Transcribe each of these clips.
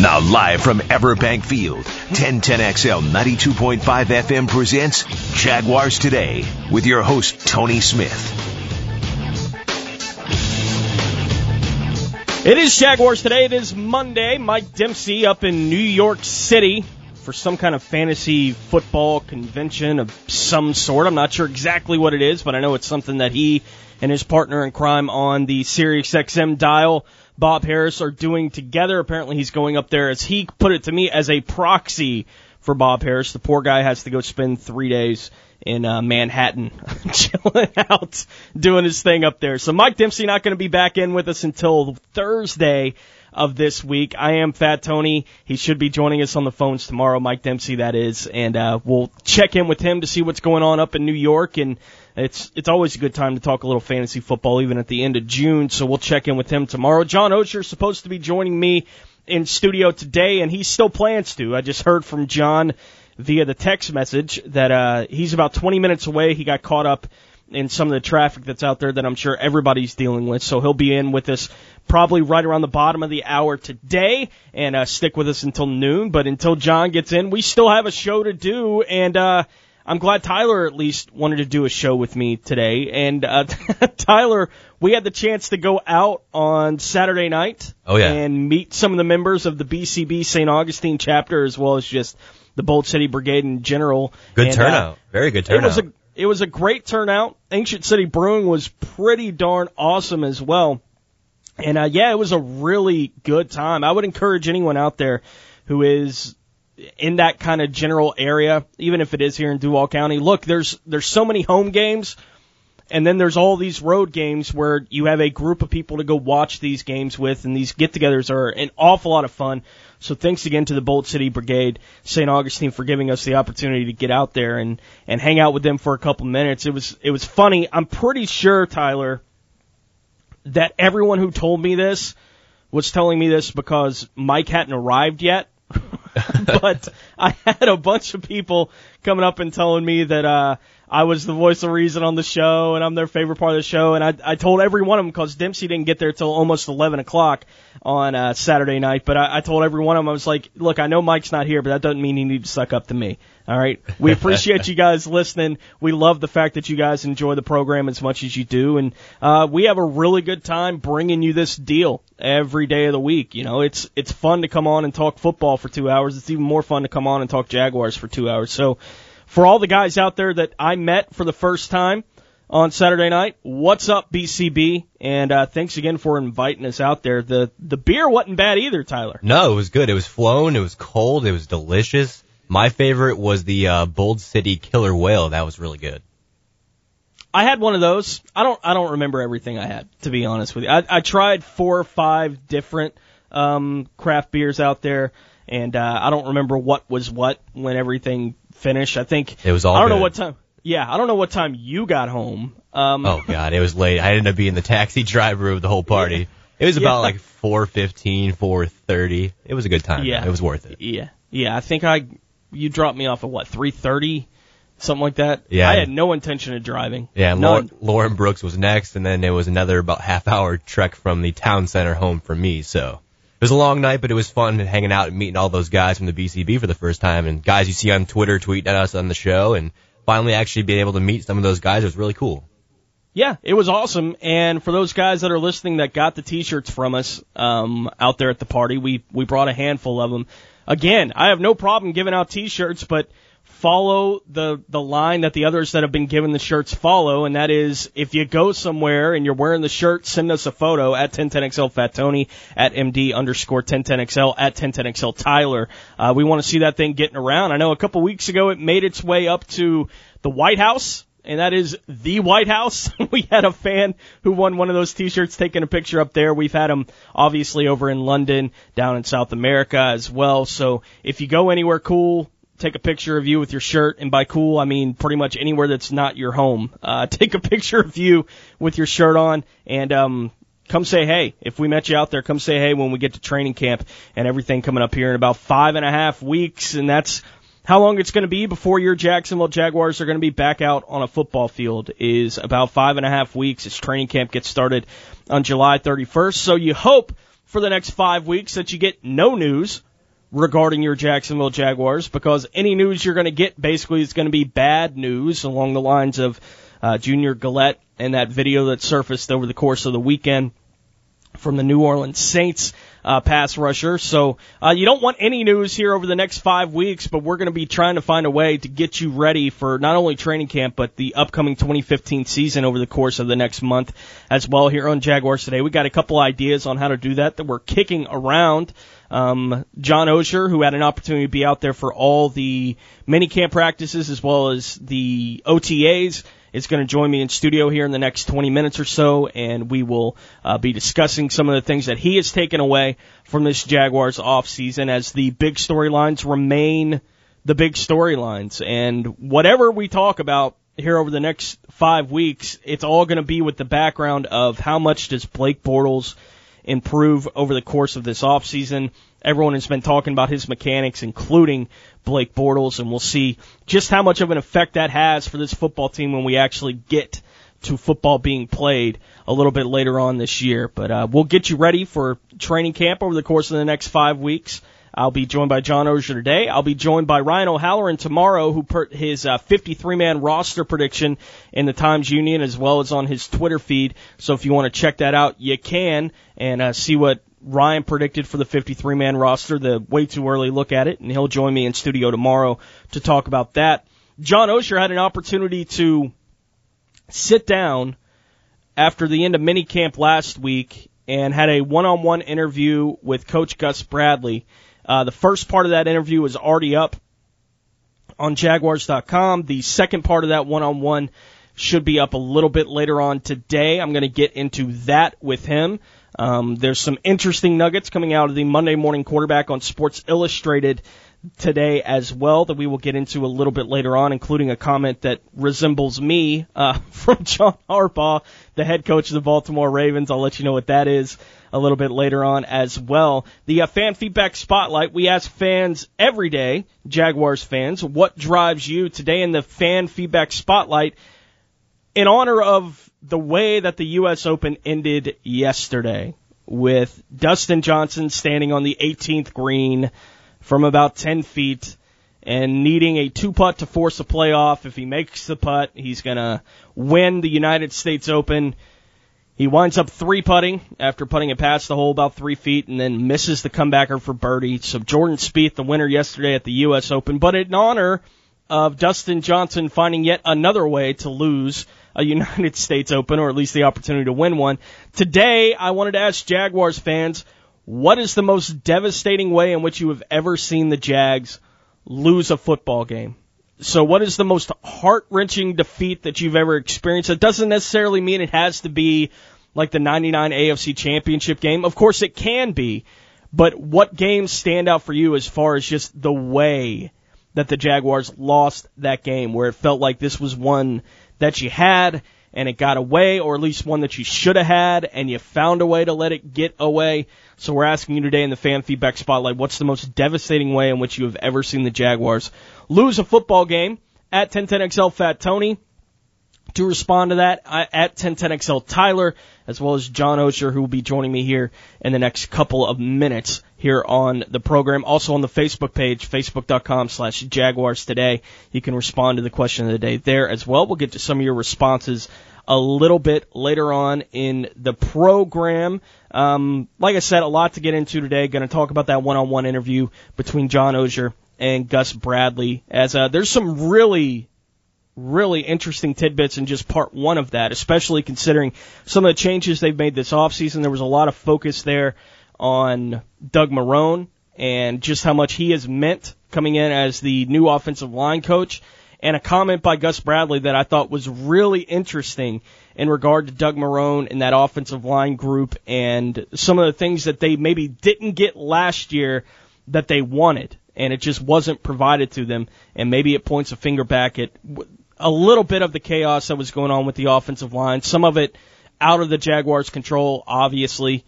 Now live from Everbank Field, 1010XL 92.5 FM presents Jaguars Today with your host, Tony Smith. It is Jaguars Today. It is Monday. Mike Dempsey up in New York City for some kind of fantasy football convention of some sort. I'm not sure exactly what it is, but I know it's something that he and his partner in crime on the SiriusXM dial, Bob Harris, are doing together. Apparently he's going up there, as he put it to me, as a proxy for Bob Harris. The poor guy has to go spend 3 days in Manhattan chilling out, doing his thing up there. So Mike Dempsey not going to be back in with us until Thursday of this week. I am Fat Tony. He should be joining us on the phones tomorrow, Mike Dempsey, that is, and we'll check in with him to see what's going on up in New York. And it's always a good time to talk a little fantasy football, even at the end of June, so we'll check in with him tomorrow. John Oehser is supposed to be joining me in studio today, and he still plans to. I just heard from John via the text message that he's about 20 minutes away. He got caught up in some of the traffic that's out there that I'm sure everybody's dealing with, so he'll be in with us probably right around the bottom of the hour today, and stick with us until noon. But until John gets in, we still have a show to do, and I'm glad Tyler at least wanted to do a show with me today. And Tyler, we had the chance to go out on Saturday night and meet some of the members of the BCB St. Augustine chapter, as well as just the Bold City Brigade in general. Good turnout. Very good turnout. It was a great turnout. Ancient City Brewing was pretty darn awesome as well. And, it was a really good time. I would encourage anyone out there who is in that kind of general area, even if it is here in Duval County. Look, there's so many home games, and then there's all these road games where you have a group of people to go watch these games with, and these get-togethers are an awful lot of fun. So thanks again to the Bold City Brigade, St. Augustine, for giving us the opportunity to get out there and hang out with them for a couple minutes. It was funny. I'm pretty sure, Tyler, that everyone who told me this was telling me this because Mike hadn't arrived yet. But I had a bunch of people coming up and telling me that I was the voice of reason on the show, and I'm their favorite part of the show. And I told every one of them, because Dempsey didn't get there till almost 11 o'clock on Saturday night. But I told every one of them, I was like, look, I know Mike's not here, but that doesn't mean you need to suck up to me. All right? We appreciate you guys listening. We love the fact that you guys enjoy the program as much as you do. And we have a really good time bringing you this deal every day of the week. You know, it's fun to come on and talk football for 2 hours. It's even more fun to come on and talk Jaguars for 2 hours. So for all the guys out there that I met for the first time on Saturday night, what's up, BCB? And thanks again for inviting us out there. The beer wasn't bad either, Tyler. No, it was good. It was flowing. It was cold. It was delicious. My favorite was the Bold City Killer Whale. That was really good. I had one of those. I don't remember everything I had, to be honest with you. I tried 4 or 5 different craft beers out there, and I don't remember what was what when everything finished. I think it was all. I don't good. know what time. Yeah, I don't know what time you got home. Oh God, it was late. I ended up being the taxi driver of the whole party. Yeah. It was about like 4:15, 4:30. It was a good time. Yeah, it was worth it. Yeah. I think you dropped me off at what, 3:30, something like that. Yeah. I had no intention of driving. Yeah, Lauren Brooks was next, and then there was another about half-hour trek from the town center home for me. So it was a long night, but it was fun hanging out and meeting all those guys from the BCB for the first time, and guys you see on Twitter tweeting at us on the show, and finally actually being able to meet some of those guys. It was really cool. Yeah, it was awesome. And for those guys that are listening that got the T-shirts from us out there at the party, we brought a handful of them. Again, I have no problem giving out T-shirts, but follow the line that the others that have been given the shirts follow, and that is, if you go somewhere and you're wearing the shirt, send us a photo at 1010XL Fat Tony, at MD_1010XL, at 1010XL Tyler. We want to see that thing getting around. I know a couple weeks ago it made its way up to the White House, and that is the White House. We had a fan who won one of those T-shirts taking a picture up there. We've had them obviously over in London, down in South America as well. So if you go anywhere cool, take a picture of you with your shirt, and by cool, I mean pretty much anywhere that's not your home. Take a picture of you with your shirt on, and come say hey. If we met you out there, come say hey when we get to training camp and everything coming up here in about 5.5 weeks, and that's how long it's going to be before your Jacksonville Jaguars are going to be back out on a football field, is about 5.5 weeks as training camp gets started on July 31st. So you hope for the next 5 weeks that you get no news regarding your Jacksonville Jaguars, because any news you're going to get basically is going to be bad news along the lines of Junior Gillette and that video that surfaced over the course of the weekend from the New Orleans Saints pass rusher. So you don't want any news here over the next 5 weeks, but we're going to be trying to find a way to get you ready for not only training camp, but the upcoming 2015 season over the course of the next month as well here on Jaguars Today. We got a couple ideas on how to do that we're kicking around. John Osher, who had an opportunity to be out there for all the minicamp practices as well as the OTAs, is going to join me in studio here in the next 20 minutes or so, and we will be discussing some of the things that he has taken away from this Jaguars offseason as the big storylines remain the big storylines. And whatever we talk about here over the next 5 weeks, it's all going to be with the background of how much does Blake Bortles improve over the course of this offseason. Everyone has been talking about his mechanics, including Blake Bortles, and we'll see just how much of an effect that has for this football team when we actually get to football being played a little bit later on this year. But we'll get you ready for training camp over the course of the next 5 weeks. I'll be joined by John Osher today. I'll be joined by Ryan O'Halloran tomorrow, who put his 53-man roster prediction in the Times Union as well as on his Twitter feed. So if you want to check that out, you can, and see what Ryan predicted for the 53-man roster, the way too early look at it, and he'll join me in studio tomorrow to talk about that. John Osher had an opportunity to sit down after the end of minicamp last week and had a one-on-one interview with Coach Gus Bradley. The first part of that interview is already up on Jaguars.com. The second part of that one-on-one should be up a little bit later on today. I'm going to get into that with him. There's some interesting nuggets coming out of the Monday Morning Quarterback on Sports Illustrated today as well that we will get into a little bit later on, including a comment that resembles me from John Harbaugh, the head coach of the Baltimore Ravens. I'll let you know what that is a little bit later on as well. The fan feedback spotlight, we ask fans every day, Jaguars fans, what drives you? Today in the fan feedback spotlight, in honor of the way that the U.S. Open ended yesterday, with Dustin Johnson standing on the 18th green from about 10 feet and needing a 2-putt to force a playoff. If he makes the putt, he's going to win the United States Open. He winds up 3-putting after putting it past the hole about 3 feet and then misses the comebacker for birdie. So Jordan Spieth, the winner yesterday at the U.S. Open. But in honor of Dustin Johnson finding yet another way to lose a United States Open, or at least the opportunity to win one, today I wanted to ask Jaguars fans, what is the most devastating way in which you have ever seen the Jags lose a football game? So what is the most heart-wrenching defeat that you've ever experienced? It doesn't necessarily mean it has to be like the 99 AFC Championship game. Of course it can be, but what games stand out for you as far as just the way that the Jaguars lost that game, where it felt like this was one that you had and it got away, or at least one that you should have had and you found a way to let it get away? So we're asking you today in the fan feedback spotlight, what's the most devastating way in which you have ever seen the Jaguars lose a football game? At 1010XL Fat Tony. To respond to that, at 1010XL Tyler, as well as John Osher, who will be joining me here in the next couple of minutes here on the program. Also on the Facebook page, facebook.com/Jaguars Today. You can respond to the question of the day there as well. We'll get to some of your responses a little bit later on in the program. Like I said, a lot to get into today. Going to talk about that one-on-one interview between John Osher and Gus Bradley, as there's some really interesting tidbits in just part one of that, especially considering some of the changes they've made this offseason. There was a lot of focus there on Doug Marrone and just how much he has meant coming in as the new offensive line coach, and a comment by Gus Bradley that I thought was really interesting in regard to Doug Marrone and that offensive line group and some of the things that they maybe didn't get last year that they wanted, and it just wasn't provided to them, and maybe it points a finger back at a little bit of the chaos that was going on with the offensive line, some of it out of the Jaguars' control, obviously,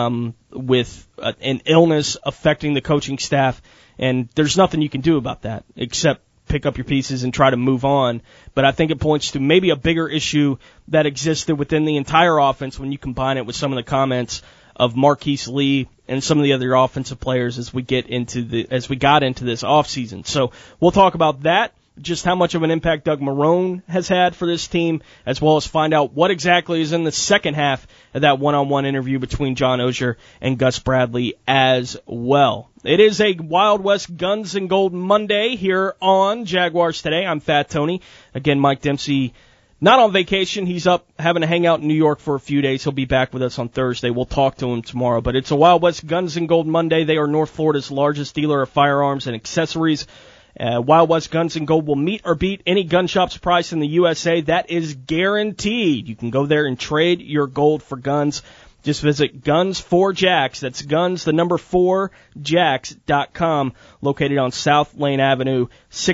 with an illness affecting the coaching staff, and there's nothing you can do about that except pick up your pieces and try to move on. But I think it points to maybe a bigger issue that existed within the entire offense when you combine it with some of the comments of Marquise Lee and some of the other offensive players as we got into this offseason. So we'll talk about that, just how much of an impact Doug Marrone has had for this team, as well as find out what exactly is in the second half of that one-on-one interview between John Oehser and Gus Bradley as well. It is a Wild West Guns and Gold Monday here on Jaguars Today. I'm Fat Tony. Again, Mike Dempsey not on vacation. He's up having to hang out in New York for a few days. He'll be back with us on Thursday. We'll talk to him tomorrow. But it's a Wild West Guns and Gold Monday. They are North Florida's largest dealer of firearms and accessories. Wild West Guns and Gold will meet or beat any gun shop's price in the USA. That is guaranteed. You can go there and trade your gold for guns. Just visit Guns4Jacks. That's guns, the number 4jacks.com, located on South Lane Avenue,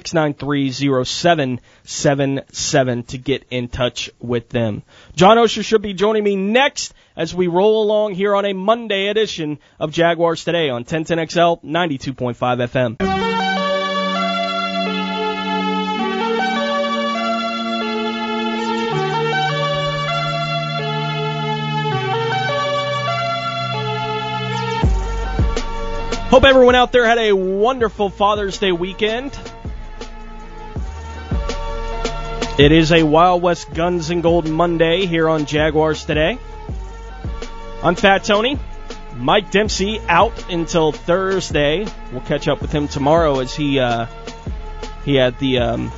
693-0777 to get in touch with them. John Oehser should be joining me next as we roll along here on a Monday edition of Jaguars Today on 1010XL 92.5 FM. Hope everyone out there had a wonderful Father's Day weekend. It is a Wild West Guns and Gold Monday here on Jaguars Today. I'm Fat Tony. Mike Dempsey out until Thursday. We'll catch up with him tomorrow as he had the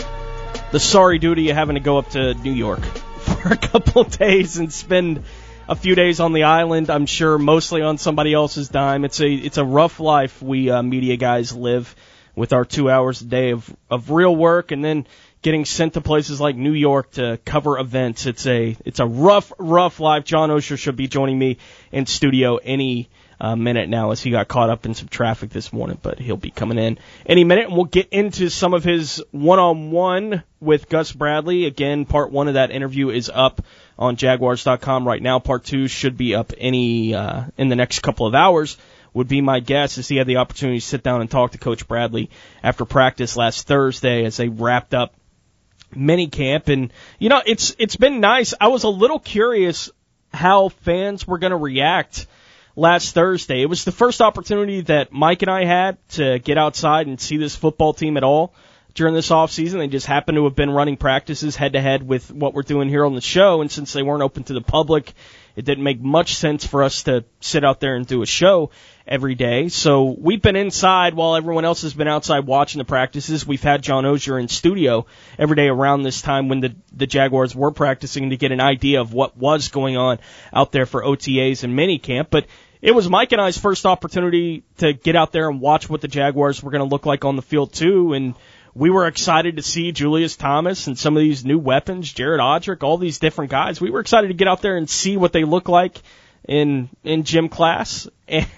sorry duty of having to go up to New York for a couple of days and spend a few days on the island, I'm sure, mostly on somebody else's dime. It's a rough life we media guys live with our 2 hours a day of real work and then getting sent to places like New York to cover events. It's a rough life. John Oehser should be joining me in studio any minute now as he got caught up in some traffic this morning, but he'll be coming in any minute, and we'll get into some of his one-on-one with Gus Bradley. Again, part one of that interview is up on Jaguars.com right now. Part two should be up in the next couple of hours, would be my guess, as he had the opportunity to sit down and talk to Coach Bradley after practice last Thursday as they wrapped up minicamp. And, you know, it's been nice. I was a little curious how fans were going to react last Thursday. It was the first opportunity that Mike and I had to get outside and see this football team at all during this offseason. They just happened to have been running practices head-to-head with what we're doing here on the show, and since they weren't open to the public, it didn't make much sense for us to sit out there and do a show every day. So we've been inside while everyone else has been outside watching the practices. We've had John Oehser in studio every day around this time when the Jaguars were practicing to get an idea of what was going on out there for OTAs and minicamp. But it was Mike and I's first opportunity to get out there and watch what the Jaguars were going to look like on the field, too. And we were excited to see Julius Thomas and some of these new weapons, Jared Odrick, all these different guys. We were excited to get out there and see what they look like in gym class. And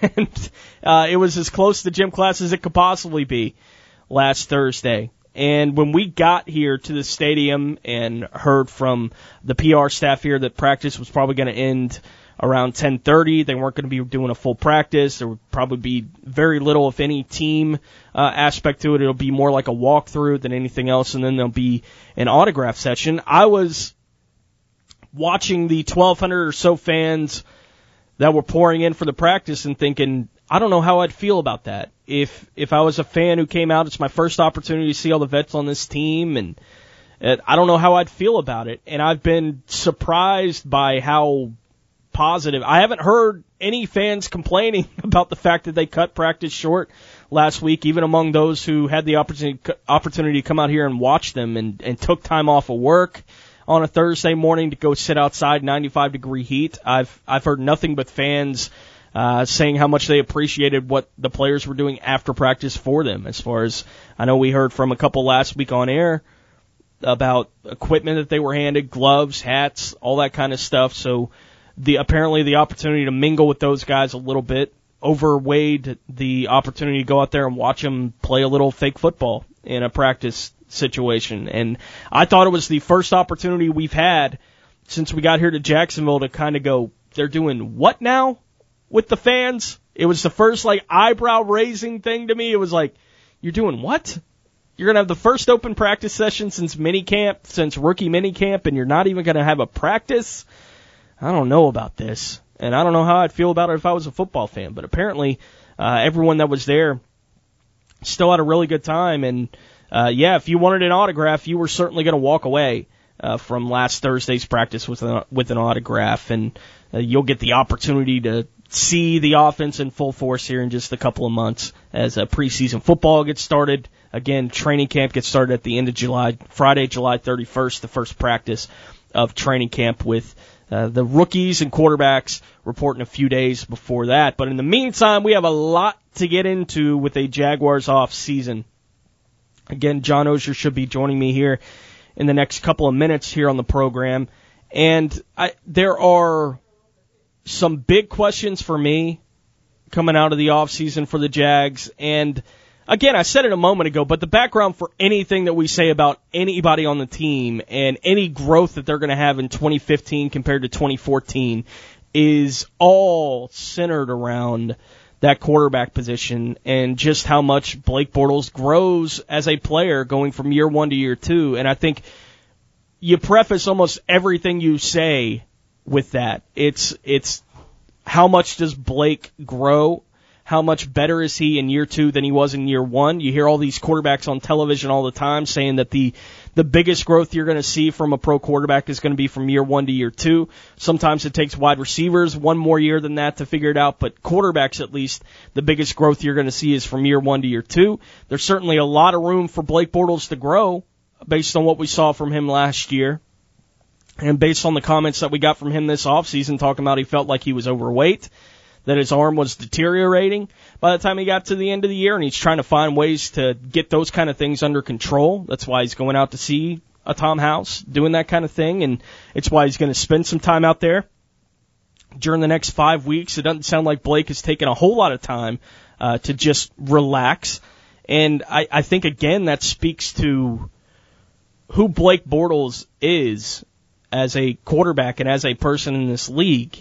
it was as close to gym class as it could possibly be last Thursday. And when we got here to the stadium and heard from the PR staff here that practice was probably going to end around 10:30. They weren't going to be doing a full practice. There would probably be very little, if any, team aspect to it. It'll be more like a walkthrough than anything else, and then there'll be an autograph session. I was watching the 1,200 or so fans that were pouring in for the practice and thinking, I don't know how I'd feel about that. If I was a fan who came out, it's my first opportunity to see all the vets on this team, and I don't know how I'd feel about it. And I've been surprised by how positive. I haven't heard any fans complaining about the fact that they cut practice short last week, even among those who had the opportunity to come out here and watch them and took time off of work on a Thursday morning to go sit outside 95-degree heat. I've heard nothing but fans saying how much they appreciated what the players were doing after practice for them. As far as I know, we heard from a couple last week on air about equipment that they were handed, gloves, hats, all that kind of stuff. So apparently the opportunity to mingle with those guys a little bit overweighed the opportunity to go out there and watch them play a little fake football in a practice situation. And I thought it was the first opportunity we've had since we got here to Jacksonville to kind of go, they're doing what now with the fans? It was the first eyebrow raising thing to me. It was like, you're doing what? You're going to have the first open practice session since rookie minicamp, and you're not even going to have a practice? I don't know about this. And I don't know how I'd feel about it if I was a football fan, but apparently everyone that was there still had a really good time. And, if you wanted an autograph, you were certainly going to walk away from last Thursday's practice with an autograph. And you'll get the opportunity to see the offense in full force here in just a couple of months as preseason football gets started. Again, training camp gets started at the end of July, Friday, July 31st, the first practice of training camp with the rookies and quarterbacks reporting a few days before that. But in the meantime, we have a lot to get into with a Jaguars off season. Again, John Oehser should be joining me here in the next couple of minutes here on the program. And there are some big questions for me coming out of the offseason for the Jags. And again, I said it a moment ago, but the background for anything that we say about anybody on the team and any growth that they're going to have in 2015 compared to 2014 is all centered around that quarterback position and just how much Blake Bortles grows as a player going from year one to year two. And I think you preface almost everything you say with that. It's how much does Blake grow? How much better is he in year two than he was in year one? You hear all these quarterbacks on television all the time saying that the biggest growth you're going to see from a pro quarterback is going to be from year one to year two. Sometimes it takes wide receivers one more year than that to figure it out, but quarterbacks at least, the biggest growth you're going to see is from year one to year two. There's certainly a lot of room for Blake Bortles to grow based on what we saw from him last year. And based on the comments that we got from him this offseason, talking about he felt like he was overweight, that his arm was deteriorating by the time he got to the end of the year, and he's trying to find ways to get those kind of things under control. That's why he's going out to see a Tom House, doing that kind of thing, and it's why he's going to spend some time out there during the next 5 weeks. It doesn't sound like Blake has taken a whole lot of time to just relax, and I think, again, that speaks to who Blake Bortles is as a quarterback and as a person in this league.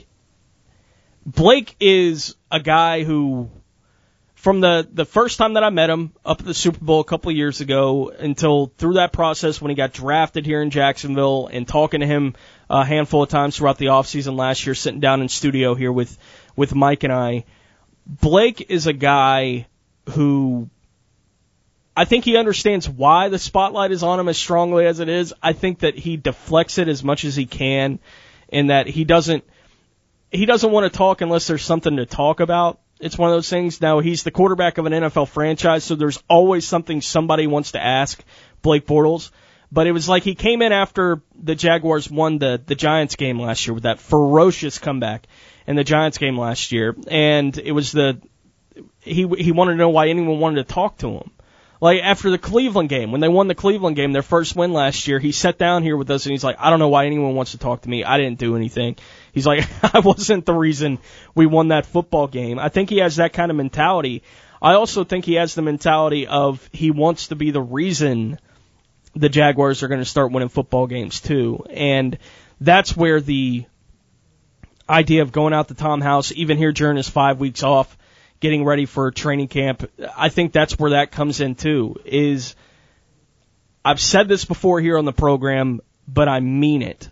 Blake is a guy who, from the first time that I met him up at the Super Bowl a couple of years ago until through that process when he got drafted here in Jacksonville and talking to him a handful of times throughout the offseason last year, sitting down in studio here with Mike and I, Blake is a guy who I think he understands why the spotlight is on him as strongly as it is. I think that he deflects it as much as he can, and that he doesn't want to talk unless there's something to talk about. It's one of those things. Now, he's the quarterback of an NFL franchise, so there's always something somebody wants to ask Blake Bortles. But it was like he came in after the Jaguars won the Giants game last year with that ferocious comeback in the Giants game last year. And it was he wanted to know why anyone wanted to talk to him. Like, after the Cleveland game, when they won the Cleveland game, their first win last year, he sat down here with us and he's like, I don't know why anyone wants to talk to me. I didn't do anything. He's like, I wasn't the reason we won that football game. I think he has that kind of mentality. I also think he has the mentality of he wants to be the reason the Jaguars are going to start winning football games too. And that's where the idea of going out to Tom House, even here during his 5 weeks off, getting ready for training camp, I think that's where that comes in too, is I've said this before here on the program, but I mean it.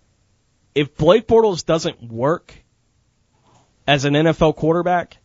If Blake Bortles doesn't work as an NFL quarterback,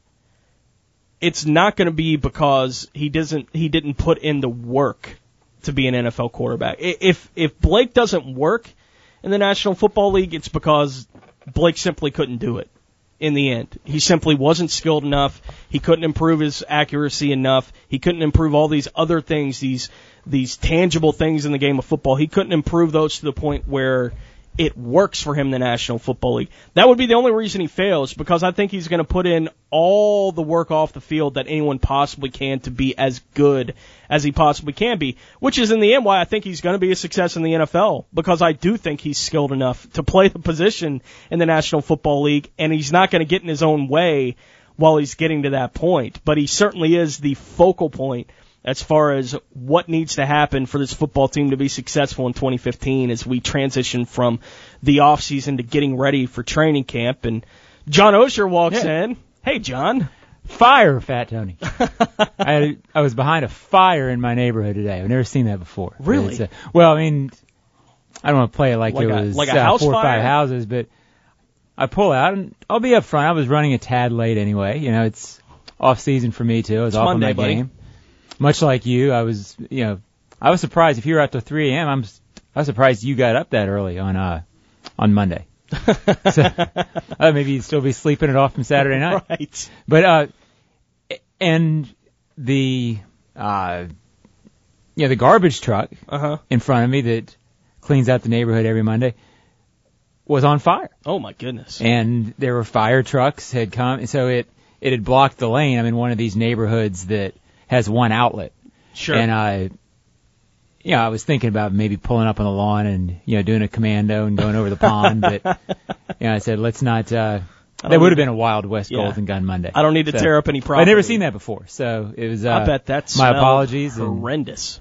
it's not going to be because he didn't put in the work to be an NFL quarterback. If Blake doesn't work in the National Football League, it's because Blake simply couldn't do it. In the end, he simply wasn't skilled enough. He couldn't improve his accuracy enough. He couldn't improve all these other things, these tangible things in the game of football. He couldn't improve those to the point where it works for him in the National Football League. That would be the only reason he fails, because I think he's going to put in all the work off the field that anyone possibly can to be as good as he possibly can be, which is in the end why I think he's going to be a success in the NFL, because I do think he's skilled enough to play the position in the National Football League, and he's not going to get in his own way while he's getting to that point. But he certainly is the focal point as far as what needs to happen for this football team to be successful in 2015 as we transition from the offseason to getting ready for training camp. And John Oehser walks in. Hey, John. Fire, Fat Tony. I was behind a fire in my neighborhood today. I've never seen that before. Really? Well, I mean, I don't want to play it like it was a house 4 or 5 fire? houses, but I pull out, and I'll be up front. I was running a tad late anyway. You know, it's off season for me too. I was off Monday, on my buddy. game. Much like you, I was surprised if you were out till 3 a.m. I was surprised you got up that early on Monday. So, maybe you'd still be sleeping it off from Saturday night. Right. But and the the garbage truck in front of me that cleans out the neighborhood every Monday was on fire. Oh my goodness. And there were fire trucks had come, so it had blocked the lane. I'm in one of these neighborhoods that has one outlet. Sure. And I was thinking about maybe pulling up on the lawn and, doing a commando and going over the pond, but, I said, let's not, that would have been a Wild West Golden Gun Monday. I don't need to tear up any property. I've never seen that before, so it was, I bet that's my apologies. Horrendous.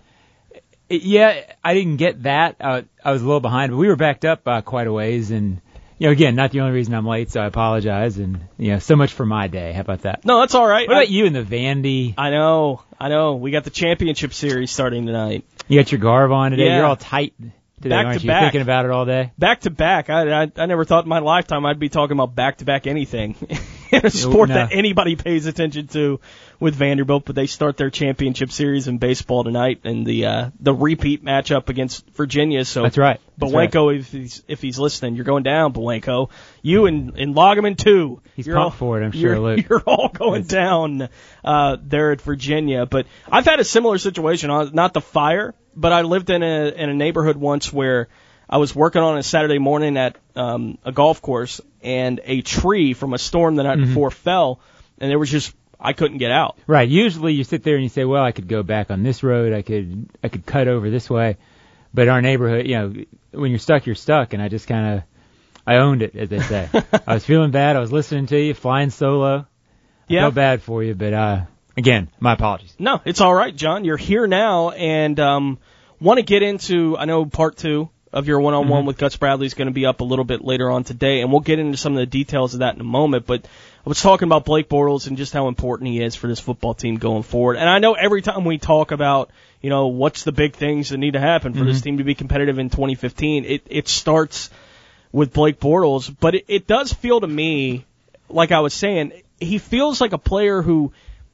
I didn't get that. I was a little behind, but we were backed up quite a ways, and, again, not the only reason I'm late, so I apologize, and, so much for my day. How about that? No, that's all right. What about you and the Vandy? I know. We got the championship series starting tonight. You got your garb on today. Yeah. You're all tight today, Back aren't to you? back. Thinking about it all day? Back to back. I never thought in my lifetime I'd be talking about back to back anything in a sport that anybody pays attention to with Vanderbilt. But they start their championship series in baseball tonight, and the repeat matchup against Virginia. So that's right. Buenko, if he's listening, you're going down, Buenko. You and Loggeman too. He's pumped for it, I'm sure, Luke. You're all going down there at Virginia. But I've had a similar situation. Not the fire, but I lived in a neighborhood once where I was working on a Saturday morning at a golf course, and a tree from a storm the night before fell, and there was just I couldn't get out. Right. Usually you sit there and you say, well, I could go back on this road. I could cut over this way. But our neighborhood, when you're stuck, you're stuck. And I just I owned it, as they say. I was feeling bad. I was listening to you, flying solo. Yeah. I felt bad for you, but again, my apologies. No, it's all right, John. You're here now, and want to get into, I know part 2 of your one-on-one with Gus Bradley is going to be up a little bit later on today, and we'll get into some of the details of that in a moment. But I was talking about Blake Bortles and just how important he is for this football team going forward. And I know every time we talk about, what's the big things that need to happen for this team to be competitive in 2015, it starts with Blake Bortles. But it does feel to me, like I was saying, he feels like a player who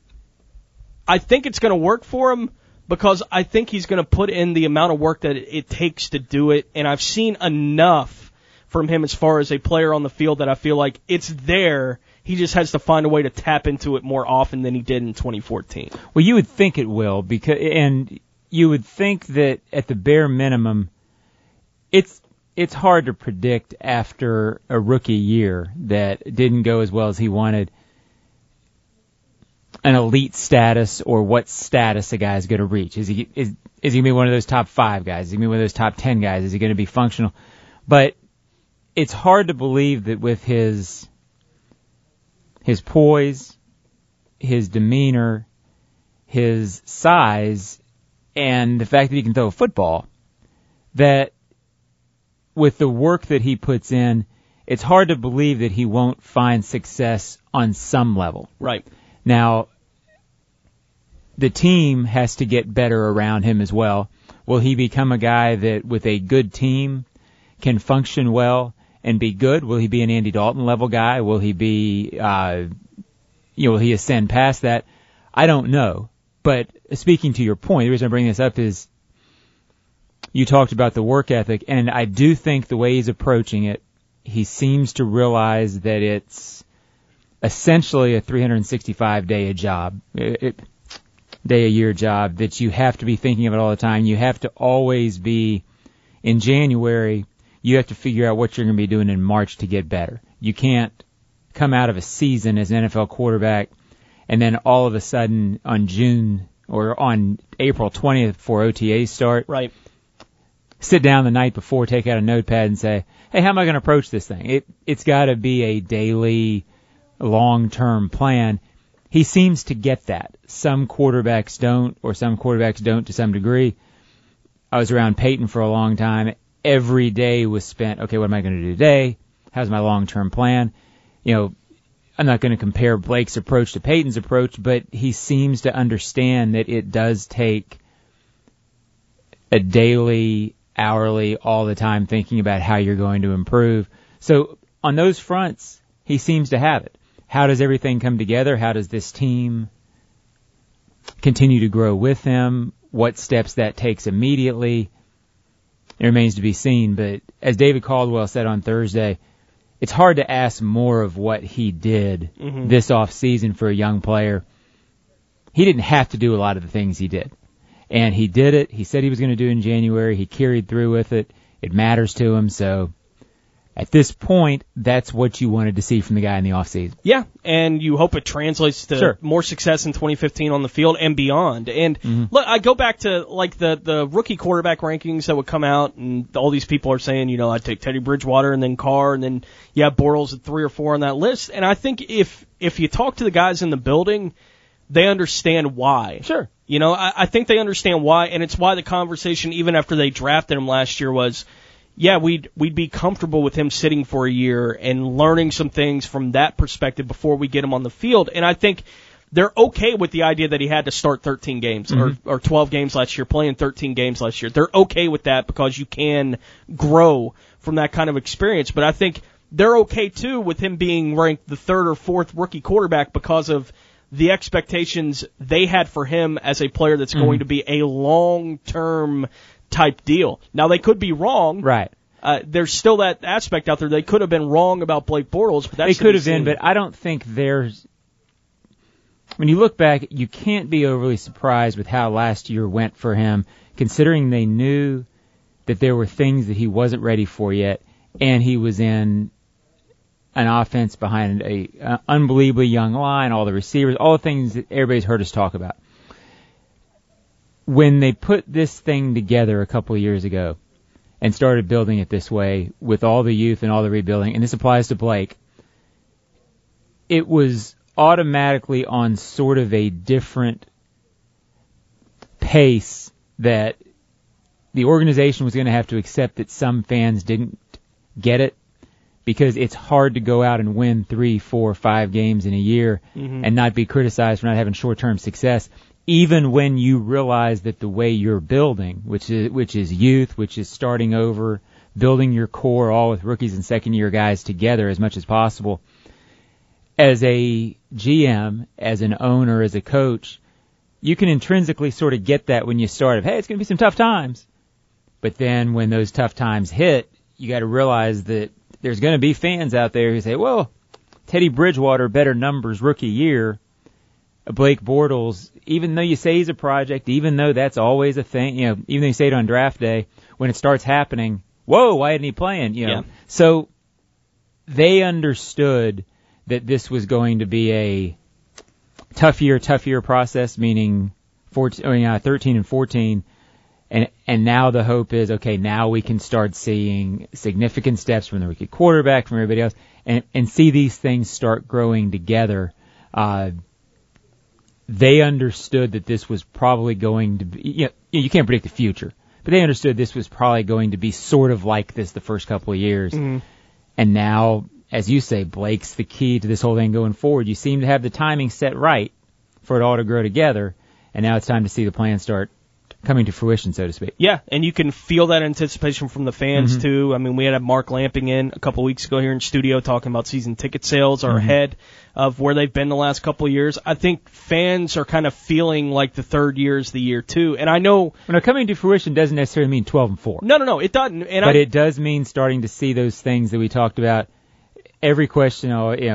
I think it's going to work for him, because I think he's going to put in the amount of work that it takes to do it. And I've seen enough from him as far as a player on the field that I feel like it's there. He just has to find a way to tap into it more often than he did in 2014. Well, you would think it will, and you would think that at the bare minimum, it's hard to predict after a rookie year that didn't go as well as he wanted an elite status, or what status a guy is going to reach. Is he going to be one of those top 5 guys? Is he going to be one of those top 10 guys? Is he going to be functional? But it's hard to believe that with his poise, his demeanor, his size, and the fact that he can throw a football, that with the work that he puts in, it's hard to believe that he won't find success on some level. Right. Now, the team has to get better around him as well. Will he become a guy that, with a good team, can function well and be good? Will he be an Andy Dalton level guy? Will he be, will he ascend past that? I don't know. But speaking to your point, the reason I bring this up is you talked about the work ethic, and I do think the way he's approaching it, he seems to realize that it's essentially a 365-day job, day-a-year job, that you have to be thinking of it all the time. You have to always be, in January, you have to figure out what you're going to be doing in March to get better. You can't come out of a season as an NFL quarterback and then all of a sudden on June or on April 20th before OTAs start, right, sit down the night before, take out a notepad and say, hey, how am I going to approach this thing? It's got to be a daily, long-term plan. He seems to get that. Some quarterbacks don't, or some quarterbacks don't to some degree. I was around Peyton for a long time. Every day was spent, okay, what am I going to do today? How's my long-term plan? I'm not going to compare Blake's approach to Peyton's approach, but he seems to understand that it does take a daily, hourly, all the time thinking about how you're going to improve. So on those fronts, he seems to have it. How does everything come together? How does this team continue to grow with him? What steps that takes immediately? It remains to be seen. But as David Caldwell said on Thursday, it's hard to ask more of what he did this offseason for a young player. He didn't have to do a lot of the things he did. And he did it. He said he was going to do it in January. He carried through with it. It matters to him. So at this point, that's what you wanted to see from the guy in the offseason. Yeah, and you hope it translates to more success in 2015 on the field and beyond. And look, I go back to like the rookie quarterback rankings that would come out, and all these people are saying, you know, I'd take Teddy Bridgewater and then Carr, and then you have Bortles at 3 or 4 on that list. And I think if you talk to the guys in the building, they understand why. Sure. You know, I think they understand why, and it's why the conversation, even after they drafted him last year, was, yeah, we'd be comfortable with him sitting for a year and learning some things from that perspective before we get him on the field. And I think they're okay with the idea that he had to start 13 games or 12 games last year, playing 13 games last year. They're okay with that because you can grow from that kind of experience. But I think they're okay, too, with him being ranked the 3rd or 4th rookie quarterback because of the expectations they had for him as a player that's going to be a long-term type deal. Now, they could be wrong. Right. There's still that aspect out there. They could have been wrong about Blake Bortles, but that's they could have been, but I don't think there's... When you look back, you can't be overly surprised with how last year went for him, considering they knew that there were things that he wasn't ready for yet, and he was in an offense behind a unbelievably young line, all the receivers, all the things that everybody's heard us talk about. When they put this thing together a couple of years ago and started building it this way with all the youth and all the rebuilding, and this applies to Blake, it was automatically on sort of a different pace that the organization was going to have to accept that some fans didn't get it, because it's hard to go out and win 3, 4, 5 games in a year and not be criticized for not having short-term success, even when you realize that the way you're building, which is youth, which is starting over, building your core all with rookies and second-year guys together as much as possible. As a GM, as an owner, as a coach, you can intrinsically sort of get that when you start, hey, it's going to be some tough times. But then when those tough times hit, you got to realize that there's going to be fans out there who say, well, Teddy Bridgewater, better numbers rookie year. Blake Bortles, even though you say he's a project, even though that's always a thing, you know, even though you say it on draft day, when it starts happening, whoa, why isn't he playing? You know, So they understood that this was going to be a tough year process, meaning 13 and 14. And now the hope is, okay, now we can start seeing significant steps from the rookie quarterback, from everybody else, and see these things start growing together. They understood that this was probably going to be, you can't predict the future, but they understood this was probably going to be sort of like this the first couple of years. And now, as you say, Blake's the key to this whole thing going forward. You seem to have the timing set right for it all to grow together, and now it's time to see the plan start coming to fruition, so to speak. Yeah, and you can feel that anticipation from the fans, too. I mean, we had Mark Lamping in a couple weeks ago here in studio talking about season ticket sales are ahead of where they've been the last couple of years. I think fans are kind of feeling like the third year is the year, too. And I know... Well, coming to fruition doesn't necessarily mean 12-4. No, it doesn't. But it does mean starting to see those things that we talked about. Every question,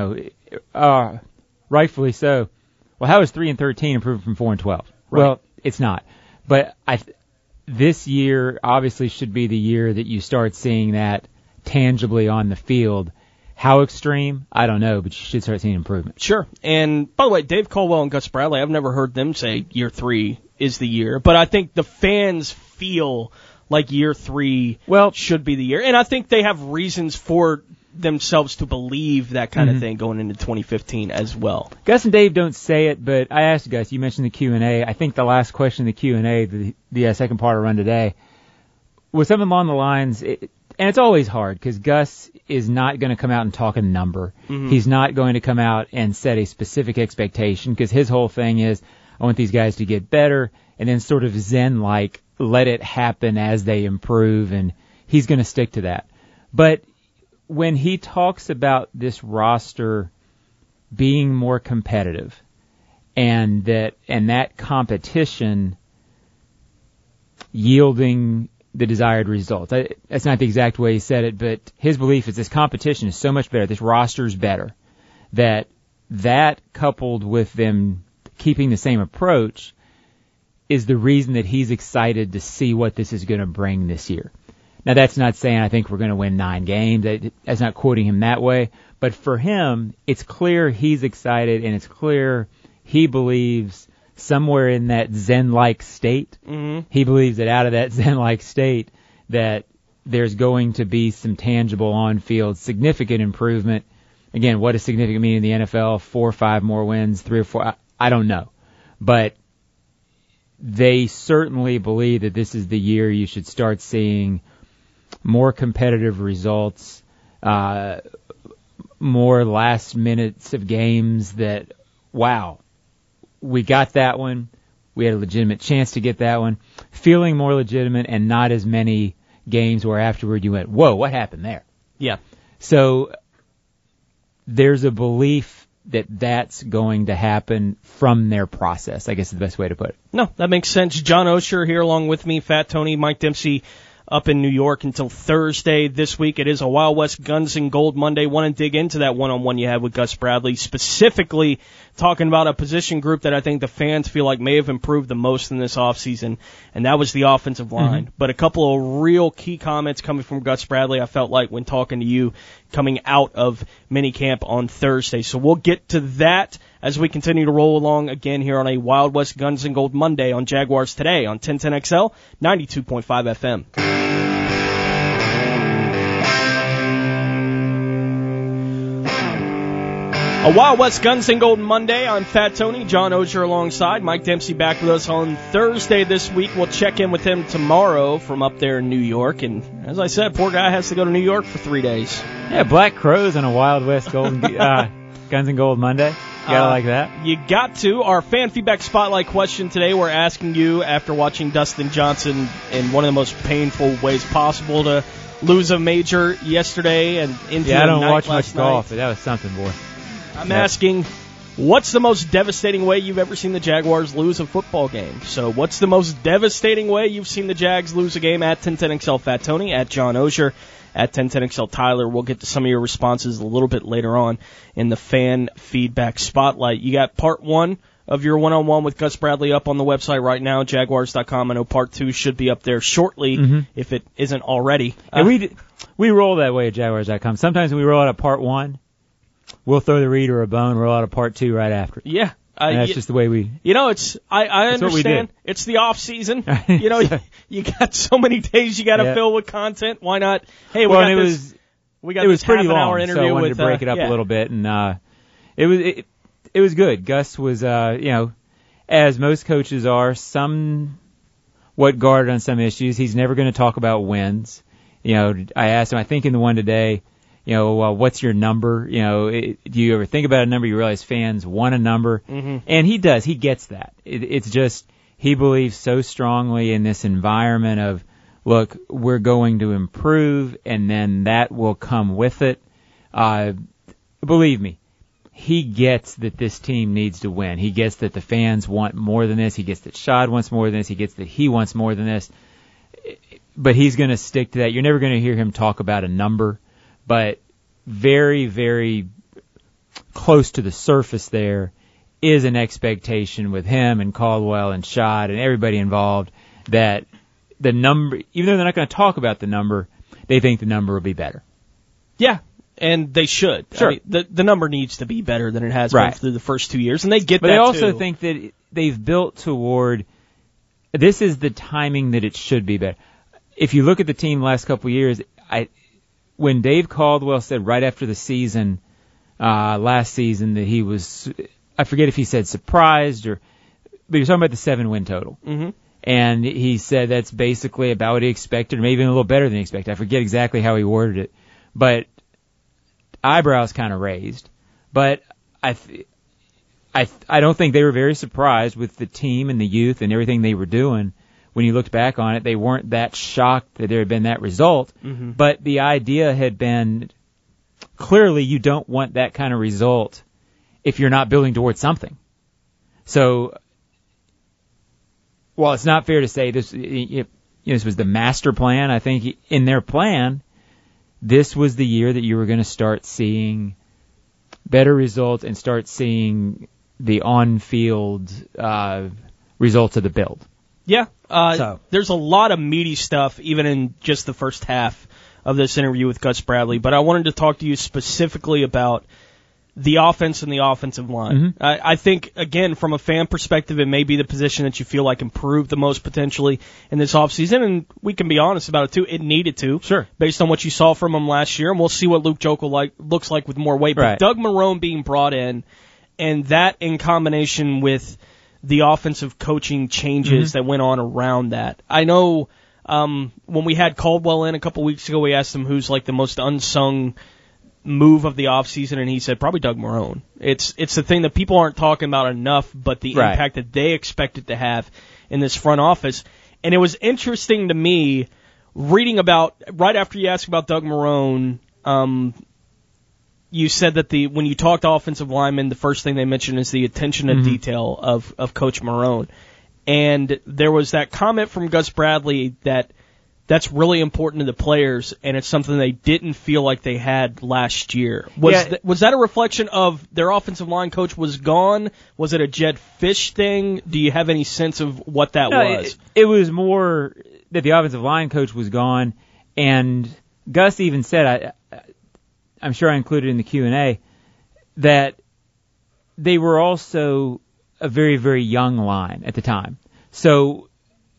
rightfully so. Well, how is 3-13 improved from 4-12? Right. Well, it's not. But this year obviously should be the year that you start seeing that tangibly on the field. How extreme? I don't know, but you should start seeing improvement. Sure. And by the way, Dave Caldwell and Gus Bradley, I've never heard them say year 3 is the year. But I think the fans feel like year 3 should be the year. And I think they have reasons for themselves to believe that kind of thing going into 2015 as well. Gus and Dave don't say it, but I asked Gus, you mentioned the Q&A. I think the last question in the Q&A, the second part of Run Today, was something along the lines, and it's always hard because Gus is not going to come out and talk a number. He's not going to come out and set a specific expectation because his whole thing is, I want these guys to get better, and then sort of Zen-like, let it happen as they improve, and he's going to stick to that. But when he talks about this roster being more competitive and that competition yielding the desired results. That's not the exact way he said it, but his belief is this competition is so much better, this roster is better, that coupled with them keeping the same approach is the reason that he's excited to see what this is going to bring this year. Now, that's not saying I think we're going to win 9 games. That's not quoting him that way. But for him, it's clear he's excited, and it's clear he believes somewhere in that Zen-like state, he believes that out of that Zen-like state that there's going to be some tangible on-field significant improvement. Again, what does significant mean in the NFL? 4 or 5 more wins, 3 or 4, I don't know. But they certainly believe that this is the year you should start seeing more competitive results, more last minutes of games that, wow, we got that one. We had a legitimate chance to get that one. Feeling more legitimate and not as many games where afterward you went, whoa, what happened there? Yeah. So there's a belief that that's going to happen from their process, I guess is the best way to put it. No, that makes sense. John Osher here along with me, Fat Tony, Mike Dempsey up in New York until Thursday this week. It is a Wild West Guns and Gold Monday. Want to dig into that one-on-one you had with Gus Bradley, specifically talking about a position group that I think the fans feel like may have improved the most in this offseason, and that was the offensive line. But a couple of real key comments coming from Gus Bradley, I felt like, when talking to you coming out of minicamp on Thursday. So we'll get to that as we continue to roll along again here on a Wild West Guns and Gold Monday on Jaguars Today on 1010XL, 92.5 FM. A Wild West Guns and Gold Monday. I'm Fat Tony, John Osher alongside. Mike Dempsey back with us on Thursday this week. We'll check in with him tomorrow from up there in New York. And as I said, poor guy has to go to New York for 3 days. Yeah, Black Crows on a Wild West Gold Guns and Gold Monday. You gotta like that. You got to. Our fan feedback spotlight question today, we're asking you, after watching Dustin Johnson in one of the most painful ways possible to lose a major yesterday and into I don't the night watch last much golf, night. but that was something, boy. I'm asking, what's the most devastating way you've ever seen the Jaguars lose a football game? So what's the most devastating way you've seen the Jags lose a game? At 1010XL Fat Tony, at John Osher, at 1010XL Tyler. We'll get to some of your responses a little bit later on in the fan feedback spotlight. You got part 1 of your one-on-one with Gus Bradley up on the website right now, Jaguars.com. I know part 2 should be up there shortly if it isn't already. We roll that way at Jaguars.com. Sometimes we roll out a part 1. We'll throw the reader a bone, roll out a part 2 right after. Yeah. That's just the way we... You know, I understand. It's the off season. You know, you got so many days you got to fill with content. Why not? Hey, we got this pretty long, half-an-hour interview so I wanted with, to break it up a little bit, and it was good. Gus was, as most coaches are, somewhat guarded on some issues. He's never going to talk about wins. You know, I asked him, I think in the one today, what's your number? Do you ever think about a number? You realize fans want a number. And he does. He gets that. It's just he believes so strongly in this environment of, look, we're going to improve, and then that will come with it. Believe me, he gets that this team needs to win. He gets that the fans want more than this. He gets that Shad wants more than this. He gets that he wants more than this. But he's going to stick to that. You're never going to hear him talk about a number. But very, very close to the surface there is an expectation with him and Caldwell and Shad and everybody involved that the number, even though they're not going to talk about the number, they think the number will be better. Yeah, and they should. Sure. I mean, the number needs to be better than it has been through the first 2 years, and they get but that, they also too. think that they've built toward, this is the timing that it should be better. If you look at the team the last couple of years, when Dave Caldwell said right after the season, last season, that he was, I forget if he said surprised but he was talking about the 7-win total. And he said that's basically about what he expected, or maybe even a little better than he expected. I forget exactly how he worded it. But eyebrows kind of raised. But I don't think they were very surprised with the team and the youth and everything they were doing. When you looked back on it, they weren't that shocked that there had been that result. But the idea had been, clearly you don't want that kind of result if you're not building towards something. So, while it's not fair to say this was the master plan, I think in their plan, this was the year that you were going to start seeing better results and start seeing the on-field results of the build. Yeah, there's a lot of meaty stuff, even in just the first half of this interview with Gus Bradley, but I wanted to talk to you specifically about the offense and the offensive line. Mm-hmm. I think, again, from a fan perspective, it may be the position that you feel like improved the most potentially in this offseason, and we can be honest about it, too. It needed to, sure, based on what you saw from him last year, and we'll see what Luke Joeckel looks like with more weight. But right. Doug Marrone being brought in, and that in combination with the offensive coaching changes that went on around that. I know when we had Caldwell in a couple weeks ago, we asked him who's like the most unsung move of the offseason, and he said probably Doug Marrone. It's the thing that people aren't talking about enough, but the impact that they expect it to have in this front office. And it was interesting to me reading about, right after you asked about Doug Marrone, you said that when you talk to offensive linemen, the first thing they mention is the attention to detail of Coach Marrone. And there was that comment from Gus Bradley that's really important to the players, and it's something they didn't feel like they had last year. Was that a reflection of their offensive line coach was gone? Was it a Jed Fish thing? Do you have any sense of what that was? It was more that the offensive line coach was gone, and Gus even said, I'm sure I included in the Q&A, that they were also a very, very young line at the time. So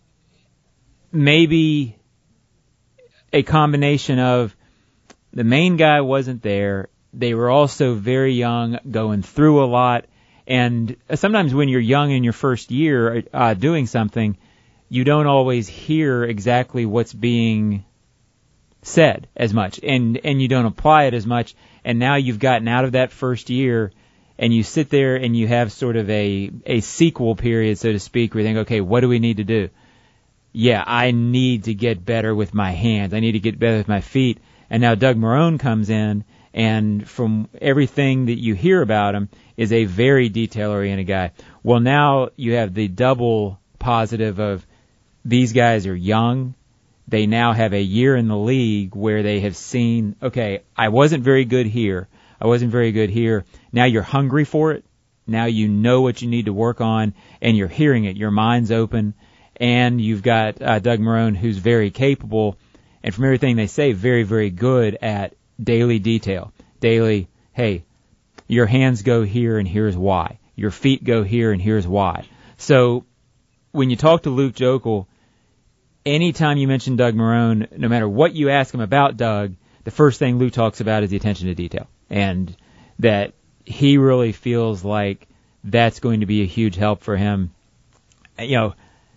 maybe a combination of the main guy wasn't there, they were also very young, going through a lot, and sometimes when you're young in your first year doing something, you don't always hear exactly what's being said as much, and you don't apply it as much, and now you've gotten out of that first year, and you sit there and you have sort of a sequel period, so to speak, where you think, okay, what do we need to do? Yeah, I need to get better with my hands. I need to get better with my feet. And now Doug Marrone comes in, and from everything that you hear about him, is a very detail-oriented guy. Well, now you have the double positive of these guys are young. They now have a year in the league where they have seen, okay, I wasn't very good here. I wasn't very good here. Now you're hungry for it. Now you know what you need to work on, and you're hearing it. Your mind's open. And you've got Doug Marrone, who's very capable, and from everything they say, very, very good at daily detail. Daily, hey, your hands go here and here's why. Your feet go here and here's why. So when you talk to Luke Joeckel, anytime you mention Doug Marrone, no matter what you ask him about Doug, the first thing Luke talks about is the attention to detail. And that he really feels like that's going to be a huge help for him. You know,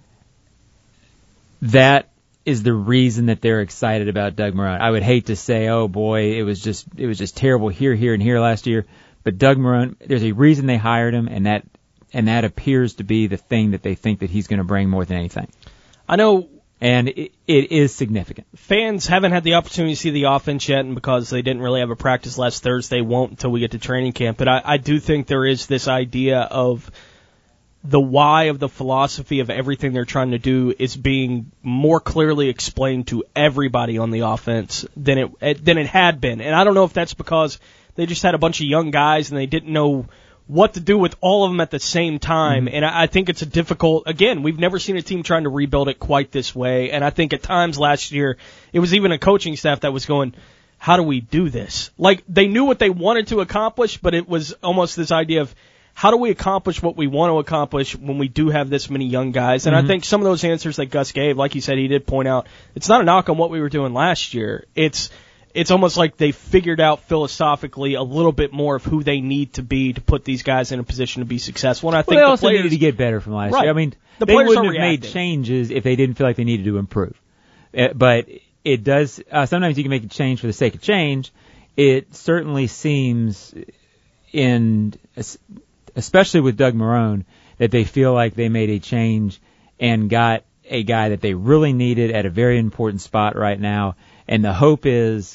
that is the reason that they're excited about Doug Marrone. I would hate to say, oh boy, it was just terrible here, and here last year. But Doug Marrone, there's a reason they hired him, and that appears to be the thing that they think that he's going to bring more than anything. I know. And it is significant. Fans haven't had the opportunity to see the offense yet, and because they didn't really have a practice last Thursday, won't until we get to training camp. But I do think there is this idea of the why of the philosophy of everything they're trying to do is being more clearly explained to everybody on the offense than it had been. And I don't know if that's because they just had a bunch of young guys and they didn't know what to do with all of them at the same time. And I think it's a difficult, again, we've never seen a team trying to rebuild it quite this way. And I think at times last year, it was even a coaching staff that was going, how do we do this? Like, they knew what they wanted to accomplish, but it was almost this idea of, how do we accomplish what we want to accomplish when we do have this many young guys? And I think some of those answers that Gus gave, like you said, he did point out, it's not a knock on what we were doing last year. It's almost like they figured out philosophically a little bit more of who they need to be to put these guys in a position to be successful. And I think they also needed to get better from last year. I mean, the they players wouldn't are have made changes if they didn't feel like they needed to improve. But it does, sometimes you can make a change for the sake of change. It certainly seems especially with Doug Marrone, that they feel like they made a change and got a guy that they really needed at a very important spot right now. And the hope is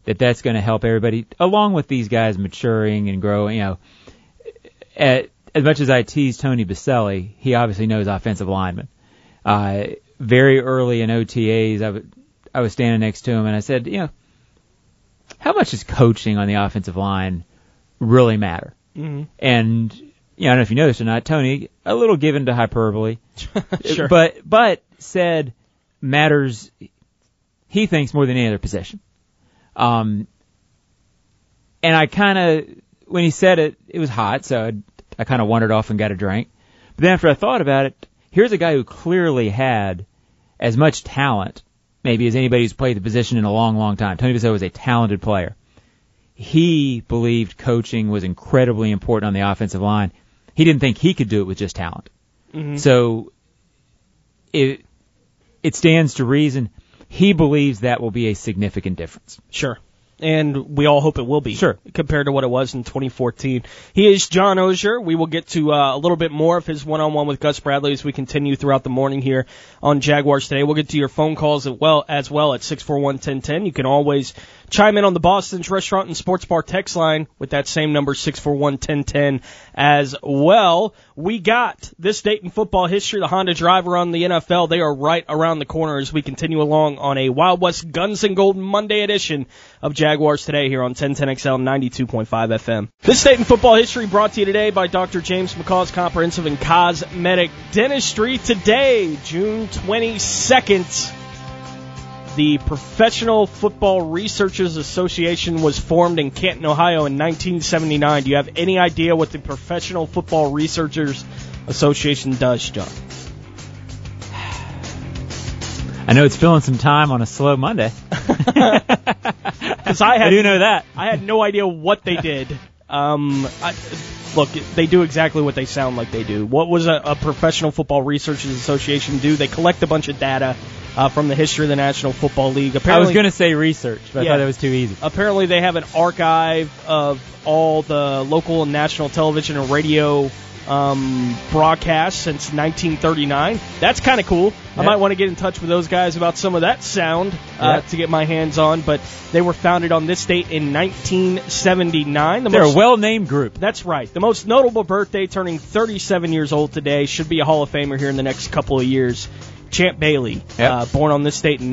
that's going to help everybody, along with these guys maturing and growing. As much as I tease Tony Baselli, he obviously knows offensive linemen. Very early in OTAs, I was standing next to him, and I said, how much does coaching on the offensive line really matter? Mm-hmm. And I don't know if you noticed or not, Tony, a little given to hyperbole, sure. but said matters, he thinks, more than any other position. And I kind of, when he said it, it was hot, so I kind of wandered off and got a drink. But then after I thought about it, here's a guy who clearly had as much talent, maybe, as anybody who's played the position in a long, long time. Tony Baselli was a talented player. He believed coaching was incredibly important on the offensive line. He didn't think he could do it with just talent. Mm-hmm. So it stands to reason he believes that will be a significant difference. Sure. And we all hope it will be. Sure. Compared to what it was in 2014. He is John Oehser. We will get to a little bit more of his one-on-one with Gus Bradley as we continue throughout the morning here on Jaguars Today. We'll get to your phone calls as well at 641-1010. You can always chime in on the Boston's Restaurant and Sports Bar text line with that same number, 641-1010 as well. We got this date in football history, the Honda driver on the NFL. They are right around the corner as we continue along on a Wild West Guns and Gold Monday edition of Jaguars Today here on 1010XL 92.5 FM. This date in football history brought to you today by Dr. James McCall's Comprehensive and Cosmetic Dentistry. Today, June 22nd, the Professional Football Researchers Association was formed in Canton, Ohio in 1979. Do you have any idea what the Professional Football Researchers Association does, John? I know it's filling some time on a slow Monday. Because I do know that. I had no idea what they did. Look, they do exactly what they sound like they do. What was a Professional Football Researchers Association do? They collect a bunch of data from the history of the National Football League. Apparently, I was going to say research, but I thought that was too easy. Apparently, they have an archive of all the local and national television and radio broadcasts since 1939. That's kind of cool. I might want to get in touch with those guys about some of that sound to get my hands on, but they were founded on this date in 1979. They're a well-named group. That's right. The most notable birthday, turning 37 years old today, should be a Hall of Famer here in the next couple of years. Champ Bailey, born on this date in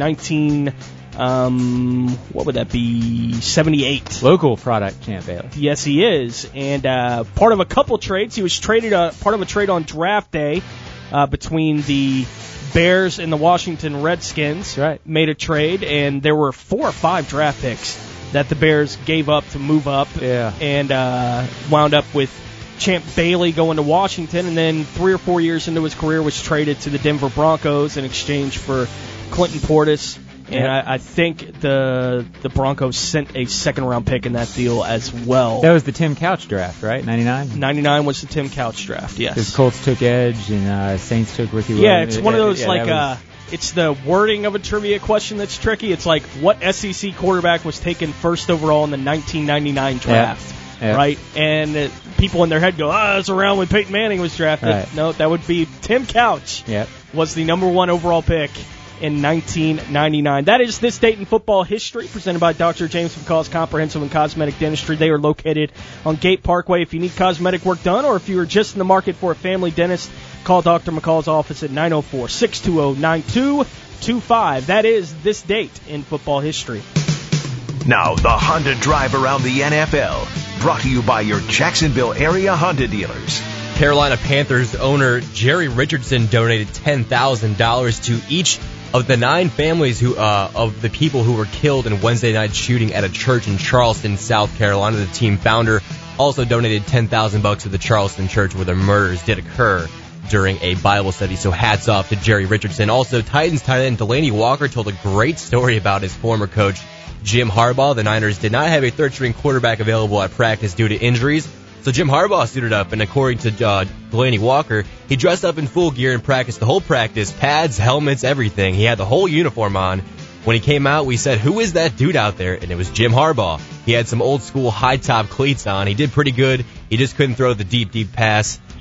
78. Local product, Champ Bailey. Yes, he is. And part of a couple trades. He was traded, part of a trade on draft day between the Bears and the Washington Redskins. Right. Made a trade, and there were 4 or 5 draft picks that the Bears gave up to move up. Yeah. And wound up with Champ Bailey going to Washington, and then 3 or 4 years into his career was traded to the Denver Broncos in exchange for Clinton Portis. And I think the Broncos sent a second-round pick in that deal as well. That was the Tim Couch draft, right? 99? 99 was the Tim Couch draft, yes. Because Colts took Edge and Saints took Ricky Williams. Yeah, it's one of those, it's the wording of a trivia question that's tricky. It's like, what SEC quarterback was taken first overall in the 1999 draft? Yeah. Right? And people in their head go, it's around when Peyton Manning was drafted. Right. No, that would be Tim Couch. Yep. Was the number 1 overall pick in 1999. That is This Date in Football History, presented by Dr. James McCall's Comprehensive and Cosmetic Dentistry. They are located on Gate Parkway. If you need cosmetic work done, or if you are just in the market for a family dentist, call Dr. McCall's office at 904-620-9225. That is This Date in Football History. Now, the Honda Drive around the NFL, brought to you by your Jacksonville area Honda dealers. Carolina Panthers owner Jerry Richardson donated $10,000 to each of the 9 families of the people who were killed in Wednesday night shooting at a church in Charleston, South Carolina. The team founder also donated $10,000 to the Charleston church where the murders did occur during a Bible study. So hats off to Jerry Richardson. Also, Titans tight end Delanie Walker told a great story about his former coach Jim Harbaugh. The Niners did not have a third-string quarterback available at practice due to injuries. So Jim Harbaugh suited up, and according to Delanie Walker, he dressed up in full gear and practiced the whole practice, pads, helmets, everything. He had the whole uniform on. When he came out, we said, who is that dude out there? And it was Jim Harbaugh. He had some old-school high-top cleats on. He did pretty good. He just couldn't throw the deep, deep pass.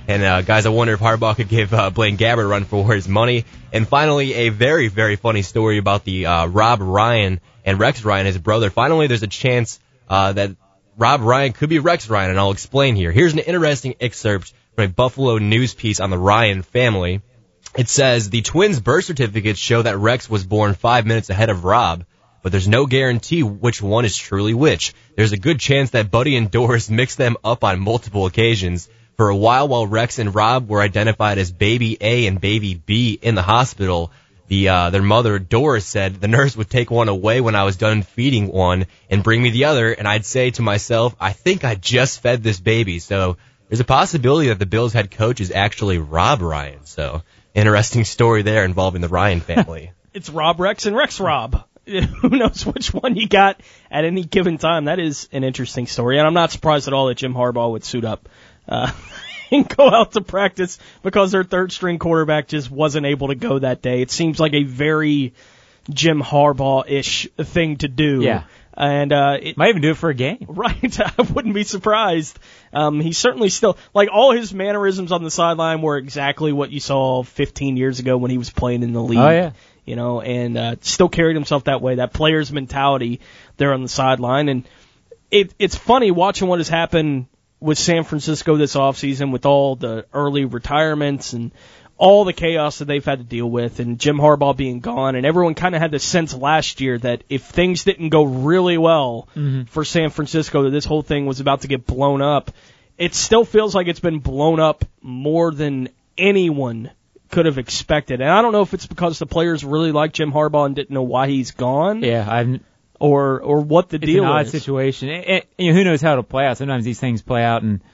And, guys, I wonder if Harbaugh could give Blaine Gabbert a run for his money. And finally, a very, very funny story about the Rob Ryan and Rex Ryan, his brother. Finally, there's a chance that Rob Ryan could be Rex Ryan, and I'll explain here. Here's an interesting excerpt from a Buffalo News piece on the Ryan family. It says, the twins' birth certificates show that Rex was born 5 minutes ahead of Rob, but there's no guarantee which one is truly which. There's a good chance that Buddy and Doris mixed them up on multiple occasions. For a while Rex and Rob were identified as baby A and baby B in the hospital, their mother, Doris, said the nurse would take one away when I was done feeding one and bring me the other, and I'd say to myself, I think I just fed this baby. So there's a possibility that the Bills' head coach is actually Rob Ryan. So interesting story there involving the Ryan family. It's Rob Rex and Rex Rob. Who knows which one you got at any given time. That is an interesting story, and I'm not surprised at all that Jim Harbaugh would suit up and go out to practice because their third-string quarterback just wasn't able to go that day. It seems like a very Jim Harbaugh-ish thing to do. Yeah. And it might even do it for a game. Right. I wouldn't be surprised. He's certainly still, like, all his mannerisms on the sideline were exactly what you saw 15 years ago when he was playing in the league. Oh, yeah. You know, and still carried himself that way, that player's mentality there on the sideline. And it's funny watching what has happened with San Francisco this offseason with all the early retirements and all the chaos that they've had to deal with, and Jim Harbaugh being gone, and everyone kind of had the sense last year that if things didn't go really well for San Francisco, that this whole thing was about to get blown up. It still feels like it's been blown up more than anyone could have expected. And I don't know if it's because the players really like Jim Harbaugh and didn't know why he's gone. Yeah, or what the deal is. It's an odd situation. Who knows how it'll play out? Sometimes these things play out and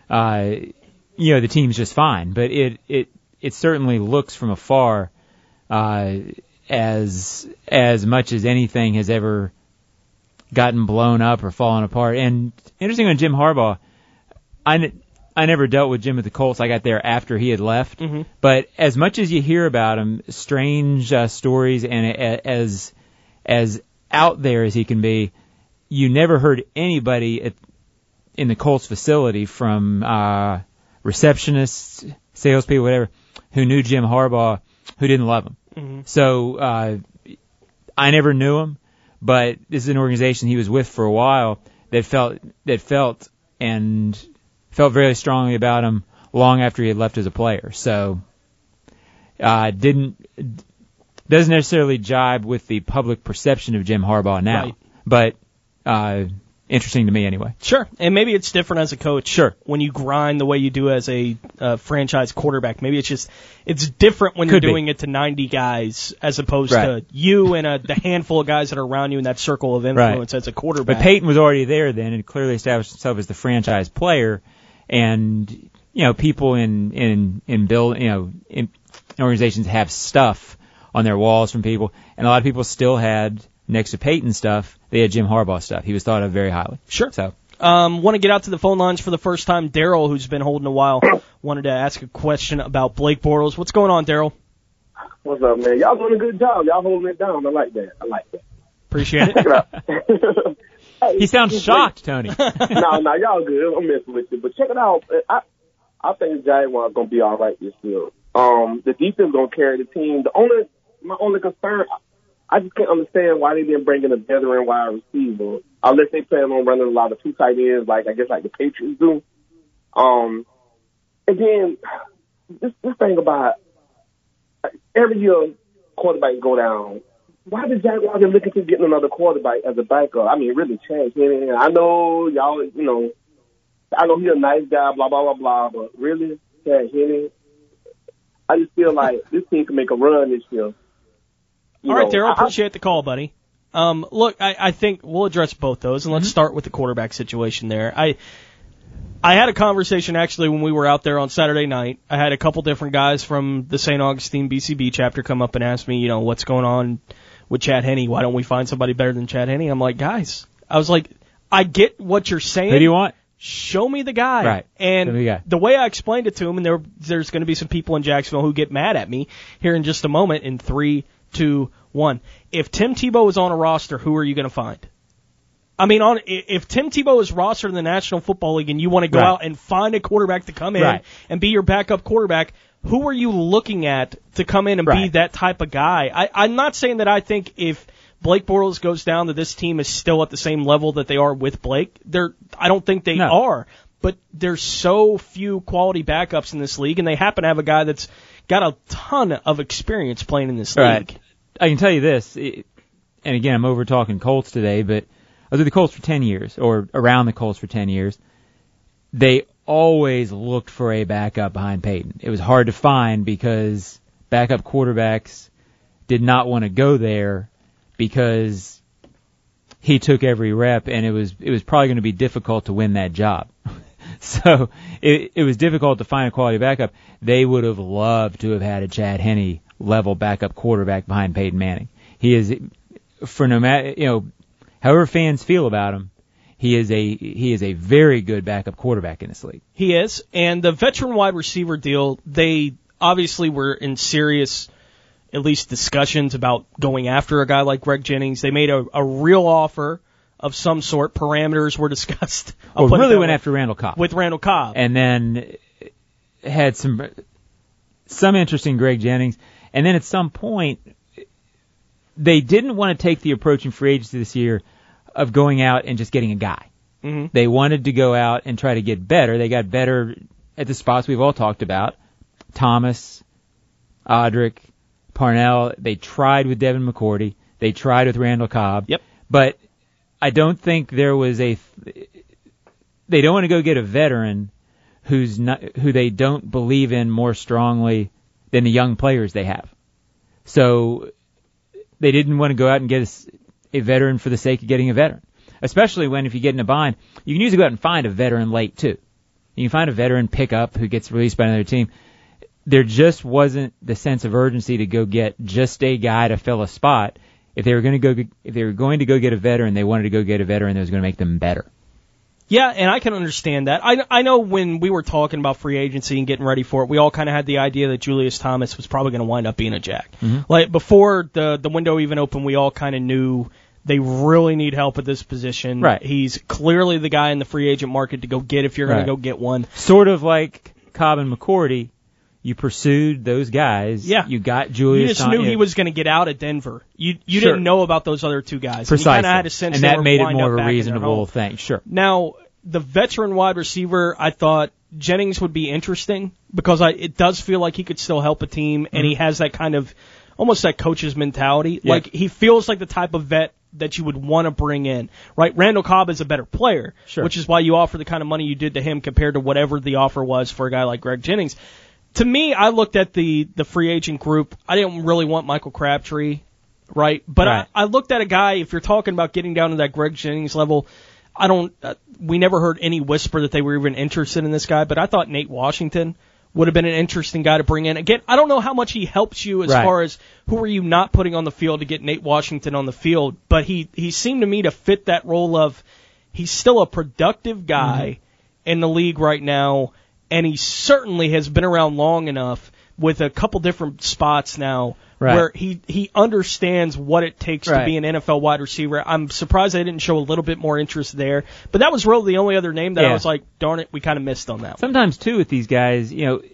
the team's just fine. But it certainly looks from afar as much as anything has ever gotten blown up or fallen apart. And interesting on Jim Harbaugh, I never dealt with Jim at the Colts. I got there after he had left. Mm-hmm. But as much as you hear about him, strange stories, and as out there as he can be, you never heard anybody in the Colts facility, from receptionists, salespeople, whatever, who knew Jim Harbaugh, who didn't love him. Mm-hmm. So I never knew him, but this is an organization he was with for a while that felt very strongly about him long after he had left as a player. So doesn't necessarily jibe with the public perception of Jim Harbaugh now, right. But interesting to me anyway. Sure, and maybe it's different as a coach. Sure, when you grind the way you do as a franchise quarterback, maybe it's different when you're doing it to 90 guys as opposed to you and the handful of guys that are around you in that circle of influence as a quarterback. But Peyton was already there then and clearly established himself as the franchise player, and people in organizations have stuff on their walls from people, and a lot of people still had, next to Peyton stuff, they had Jim Harbaugh stuff. He was thought of very highly. Sure. So, want to get out to the phone lines for the first time. Daryl, who's been holding a while, wanted to ask a question about Blake Bortles. What's going on, Daryl? What's up, man? Y'all doing a good job. Y'all holding it down. I like that. Appreciate it. Check it out. Hey, he sounds shocked, Tony. No, y'all good. I'm messing with you. But check it out. I think the Jaguars going to be all right this year. The defense going to carry the team. My only concern, I just can't understand why they didn't bring in a veteran wide receiver, unless they plan on running a lot of two tight ends, like the Patriots do. And then this thing about every year quarterbacks go down. Why the Jaguars are looking to getting another quarterback as a backup? I mean, really, Chad Henne. I know y'all, I know he's a nice guy, blah blah blah blah, but really, Chad Henne. I just feel like this team can make a run this year. All right, Daryl, appreciate the call, buddy. Look, I think we'll address both those, and let's start with the quarterback situation there. I had a conversation, actually, when we were out there on Saturday night. I had a couple different guys from the St. Augustine BCB chapter come up and ask me, what's going on with Chad Henne. Why don't we find somebody better than Chad Henne? I'm like, guys, I get what you're saying. Who do you want? Show me the guy. Right. And the way I explained it to him, and there's going to be some people in Jacksonville who get mad at me here in just a moment, in 3, 2, 1. If Tim Tebow is on a roster, who are you going to find? I mean, if Tim Tebow is rostered in the National Football League and you want to go Right. out and find a quarterback to come in Right. and be your backup quarterback, who are you looking at to come in and be Right. that type of guy? I'm not saying that I think if Blake Bortles goes down that this team is still at the same level that they are with Blake. I don't think they are. But there's so few quality backups in this league, and they happen to have a guy that's got a ton of experience playing in this league. I can tell you this, and again, I'm over talking Colts today, but I was with the Colts for 10 years, or around the Colts for 10 years. They always looked for a backup behind Peyton. It was hard to find because backup quarterbacks did not want to go there because he took every rep, and it was probably going to be difficult to win that job. So it was difficult to find a quality backup. They would have loved to have had a Chad Henne level backup quarterback behind Peyton Manning. He is, for no matter, however fans feel about him, he is a very good backup quarterback in this league. He is, and the veteran wide receiver deal, they obviously were in serious, at least discussions about going after a guy like Greg Jennings. They made a real offer of some sort. Parameters were discussed. Well, really went after Randall Cobb. With Randall Cobb. And then had some interest in Greg Jennings. And then at some point, they didn't want to take the approach in free agency this year of going out and just getting a guy. Mm-hmm. They wanted to go out and try to get better. They got better at the spots we've all talked about. Thomas, Audric, Parnell. They tried with Devin McCourty. They tried with Randall Cobb. Yep. But I don't think there was they don't want to go get a veteran who they don't believe in more strongly than the young players they have. So they didn't want to go out and get a veteran for the sake of getting a veteran. Especially when, if you get in a bind, you can usually go out and find a veteran late too. You can find a veteran pickup who gets released by another team. There just wasn't the sense of urgency to go get just a guy to fill a spot. If they were going to go get a veteran, they wanted to go get a veteran that was going to make them better. Yeah, and I can understand that. I know when we were talking about free agency and getting ready for it, we all kind of had the idea that Julius Thomas was probably going to wind up being a Jack. Mm-hmm. Like before the window even opened, we all kind of knew they really need help at this position. Right. He's clearly the guy in the free agent market to go get if you're going to go get one. Sort of like Cobb and McCourty. You pursued those guys. Yeah. You got Julius. You just knew he was going to get out at Denver. You Sure. didn't know about those other two guys. Precisely. And you kind of had a sense and they that were made it wind more up of a back in their reasonable home. thing. Sure. Now, the veteran wide receiver, I thought Jennings would be interesting because it does feel like he could still help a team, and he has that kind of almost that coach's mentality. Yeah. Like he feels like the type of vet that you would want to bring in, right? Randall Cobb is a better player, Sure. which is why you offer the kind of money you did to him compared to whatever the offer was for a guy like Greg Jennings. To me, I looked at the free agent group. I didn't really want Michael Crabtree, right? But Right. I looked at a guy, if you're talking about getting down to that Greg Jennings level, we never heard any whisper that they were even interested in this guy, but I thought Nate Washington would have been an interesting guy to bring in. Again, I don't know how much he helps you as Right. far as who are you not putting on the field to get Nate Washington on the field, but he seemed to me to fit that role of he's still a productive guy in the league right now, and he certainly has been around long enough with a couple different spots now Right. where he understands what it takes to Right. be an NFL wide receiver. I'm surprised they didn't show a little bit more interest there, but that was really the only other name that I Yeah. was like, darn it, we kind of missed on that one. Sometimes, too, with these guys,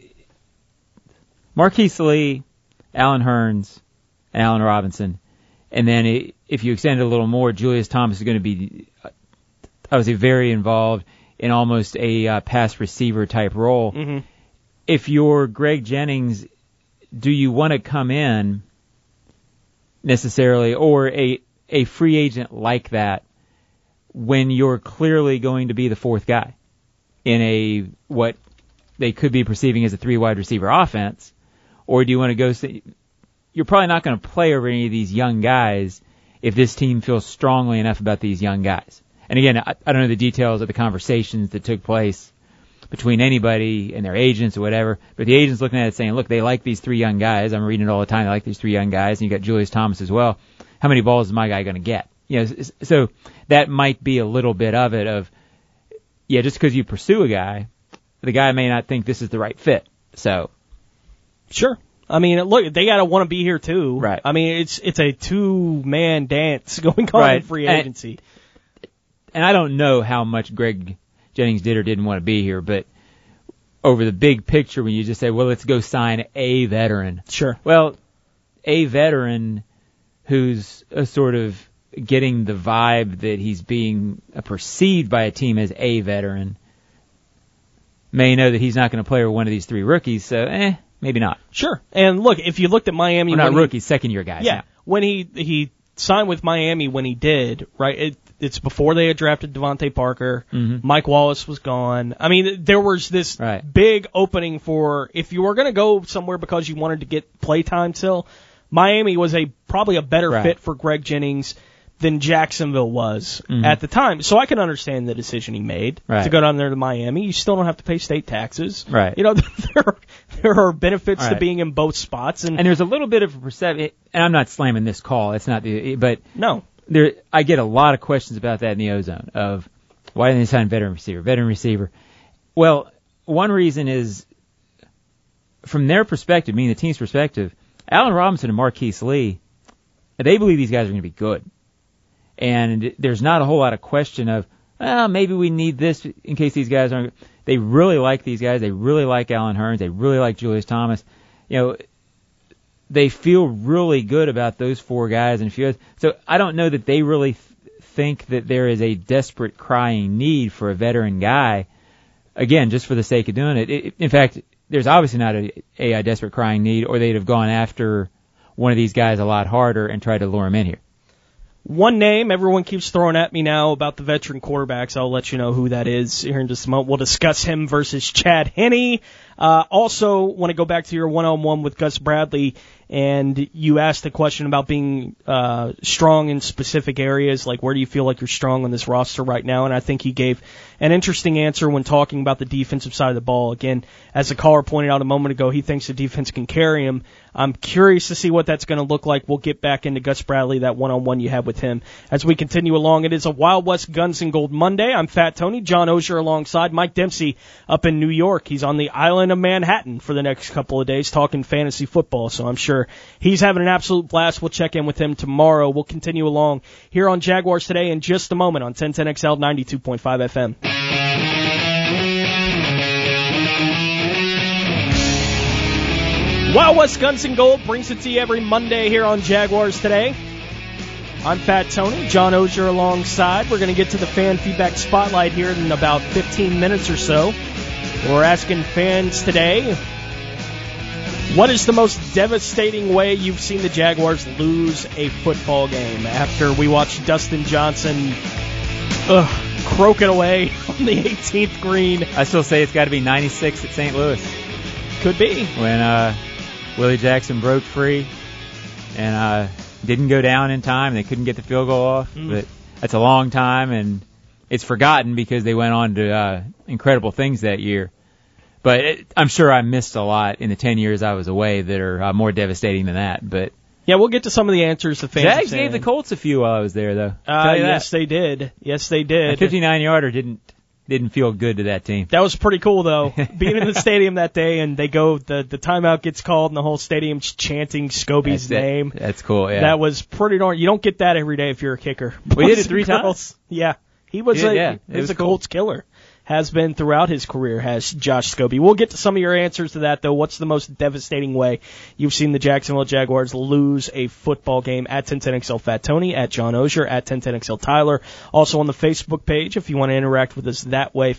Marquise Lee, Alan Hearns, and Allen Robinson, and then if you extend it a little more, Julius Thomas is going to be, I would say, very involved in almost a pass receiver type role. Mm-hmm. If you're Greg Jennings, do you want to come in necessarily, or a free agent like that, when you're clearly going to be the fourth guy in what they could be perceiving as a 3 wide receiver offense? Or do you want to go say, you're probably not going to play over any of these young guys if this team feels strongly enough about these young guys? And again, I don't know the details of the conversations that took place between anybody and their agents or whatever, but the agent's looking at it saying, look, they like these 3 young guys. I'm reading it all the time. They like these 3 young guys, and you got Julius Thomas as well. How many balls is my guy going to get? So that might be a little bit of it of, just because you pursue a guy, the guy may not think this is the right fit. So. Sure. I mean, look, they gotta want to be here too. Right. I mean, it's a 2-man dance going on in free agency. and I don't know how much Greg Jennings did or didn't want to be here, but over the big picture, when you just say, well, let's go sign a veteran. Sure. Well, a veteran who's a sort of getting the vibe that he's being perceived by a team as a veteran may know that he's not going to play with one of these three rookies, so maybe not. Sure. And look, if you looked at Miami, not rookies, second-year guys. Yeah. When he signed with Miami, when he did, right? It's before they had drafted Devontae Parker. Mm-hmm. Mike Wallace was gone. I mean, there was this big opening for if you were going to go somewhere because you wanted to get playtime still. Miami was probably a better fit for Greg Jennings than Jacksonville was at the time. So I can understand the decision he made to go down there to Miami. You still don't have to pay state taxes. Right. You know, there are benefits to being in both spots. And there's a little bit of a perception, and I'm not slamming this call. It's not but no. I get a lot of questions about that in the ozone of why didn't they sign veteran receiver? Well, one reason is from their perspective, meaning the team's perspective, Allen Robinson and Marquise Lee, they believe these guys are going to be good. And there's not a whole lot of question of, maybe we need this in case these guys aren't. They really like these guys. They really like Allen Hurns. They really like Julius Thomas. You know, they feel really good about those four guys and a few others. So I don't know that they really think that there is a desperate crying need for a veteran guy, again, just for the sake of doing it. In fact, there's obviously not a desperate crying need, or they'd have gone after one of these guys a lot harder and tried to lure him in here. One name everyone keeps throwing at me now about the veteran quarterbacks. I'll let you know who that is here in just a moment. We'll discuss him versus Chad Henne. Also, want to go back to your one-on-one with Gus Bradley, and you asked the question about being strong in specific areas, like where do you feel like you're strong on this roster right now, and I think he gave an interesting answer when talking about the defensive side of the ball. Again, as the caller pointed out a moment ago, he thinks the defense can carry him. I'm curious to see what that's going to look like. We'll get back into Gus Bradley, that one-on-one you had with him. As we continue along, it is a Wild West Guns and Gold Monday. I'm Fat Tony, John Oehser alongside Mike Dempsey up in New York. He's on the island of Manhattan for the next couple of days talking fantasy football, so I'm sure he's having an absolute blast. We'll check in with him tomorrow. We'll continue along here on Jaguars Today in just a moment on 1010XL 92.5 FM. Wild West Guns and Gold brings it to you every Monday here on Jaguars Today. I'm Fat Tony, John Oehser alongside. We're going to get to the fan feedback spotlight here in about 15 minutes or so. We're asking fans today, what is the most devastating way you've seen the Jaguars lose a football game? After we watched Dustin Johnson croak it away on the 18th green. I still say it's got to be 96 at St. Louis. Could be. When Willie Jackson broke free and didn't go down in time. They couldn't get the field goal off. But that's a long time, and it's forgotten because they went on to incredible things that year. But I'm sure I missed a lot in the 10 years I was away that are more devastating than that. But yeah, we'll get to some of the answers the fans Jags gave the Colts a few while I was there, though. Yes, they did. Yes, they did. A 59-yarder didn't feel good to that team. That was pretty cool, though, being in the stadium that day, and they go, the timeout gets called, and the whole stadium's chanting Scobie's name. That's cool, yeah. That was pretty darn. You don't get that every day if you're a kicker. We did it 3 times. Yeah, he was a cool. Colts killer. Has been throughout his career, has Josh Scobie. We'll get to some of your answers to that, though. What's the most devastating way you've seen the Jacksonville Jaguars lose a football game? At 1010XL Fat Tony, at John Oehser, at 1010XL Tyler. Also on the Facebook page, if you want to interact with us that way,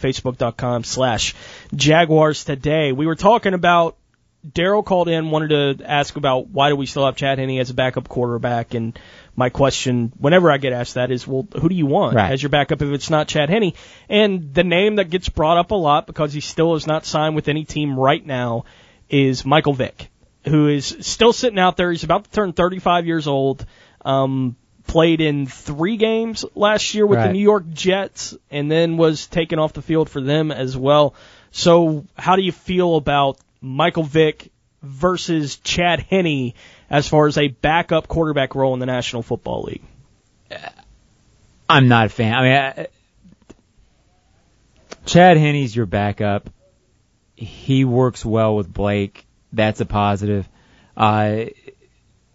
facebook.com/Jaguars Today. We were talking about, Daryl called in, wanted to ask about why do we still have Chad Henne as a backup quarterback, and my question, whenever I get asked that, is, well, who do you want as your backup if it's not Chad Henne? And the name that gets brought up a lot, because he still is not signed with any team right now, is Michael Vick, who is still sitting out there. He's about to turn 35 years old, played in 3 games last year with the New York Jets, and then was taken off the field for them as well. So how do you feel about Michael Vick versus Chad Henne as far as a backup quarterback role in the National Football League? I'm not a fan. I mean, Chad Henne's your backup. He works well with Blake. That's a positive. I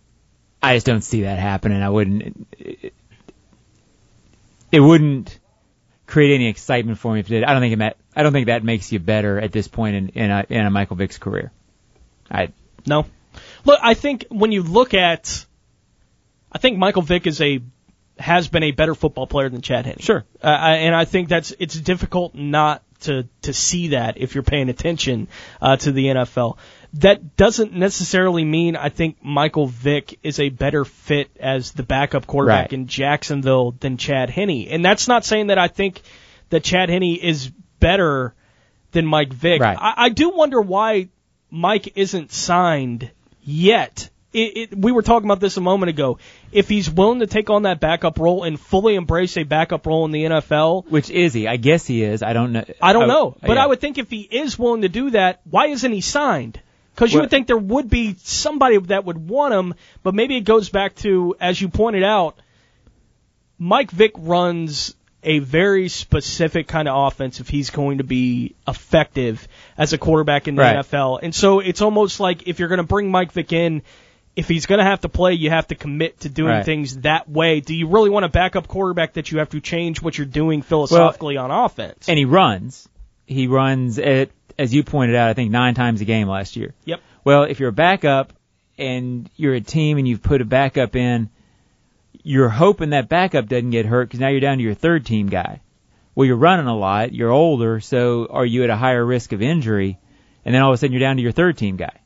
just don't see that happening. It wouldn't create any excitement for me if it did. I don't think that makes you better at this point in a Michael Vick's career. No. Look, I think when you look at, I think Michael Vick has been a better football player than Chad Henne. Sure. And I think it's difficult not to see that if you're paying attention to the NFL. That doesn't necessarily mean I think Michael Vick is a better fit as the backup quarterback in Jacksonville than Chad Henne. And that's not saying that I think that Chad Henne is better than Mike Vick. Right. I do wonder why Mike isn't signed yet. We were talking about this a moment ago. If he's willing to take on that backup role and fully embrace a backup role in the NFL. Which is he? I guess he is. I don't know. I don't know. But yeah. I would think if he is willing to do that, why isn't he signed? Because you would think there would be somebody that would want him, but maybe it goes back to, as you pointed out, Mike Vick runs a very specific kind of offense if he's going to be effective as a quarterback in the NFL. And so it's almost like if you're going to bring Mike Vick in, if he's going to have to play, you have to commit to doing things that way. Do you really want a backup quarterback that you have to change what you're doing philosophically on offense? And he runs. He runs at, as you pointed out, I think 9 times a game last year. Yep. Well, if you're a backup and you're a team and you've put a backup in, you're hoping that backup doesn't get hurt because now you're down to your third team guy. Well, you're running a lot. You're older, so are you at a higher risk of injury? And then all of a sudden you're down to your third team guy.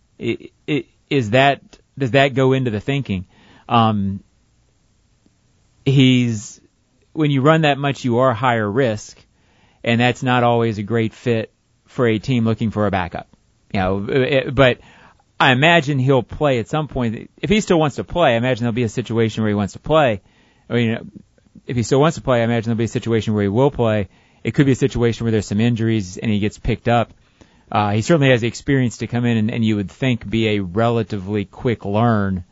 Does that go into the thinking? When you run that much, you are higher risk, and that's not always a great fit for a team looking for a backup. But I imagine he'll play at some point. If he still wants to play, I imagine there'll be a situation where he wants to play. If he still wants to play, I imagine there'll be a situation where he will play. It could be a situation where there's some injuries and he gets picked up. He certainly has the experience to come in and you would think be a relatively quick learn,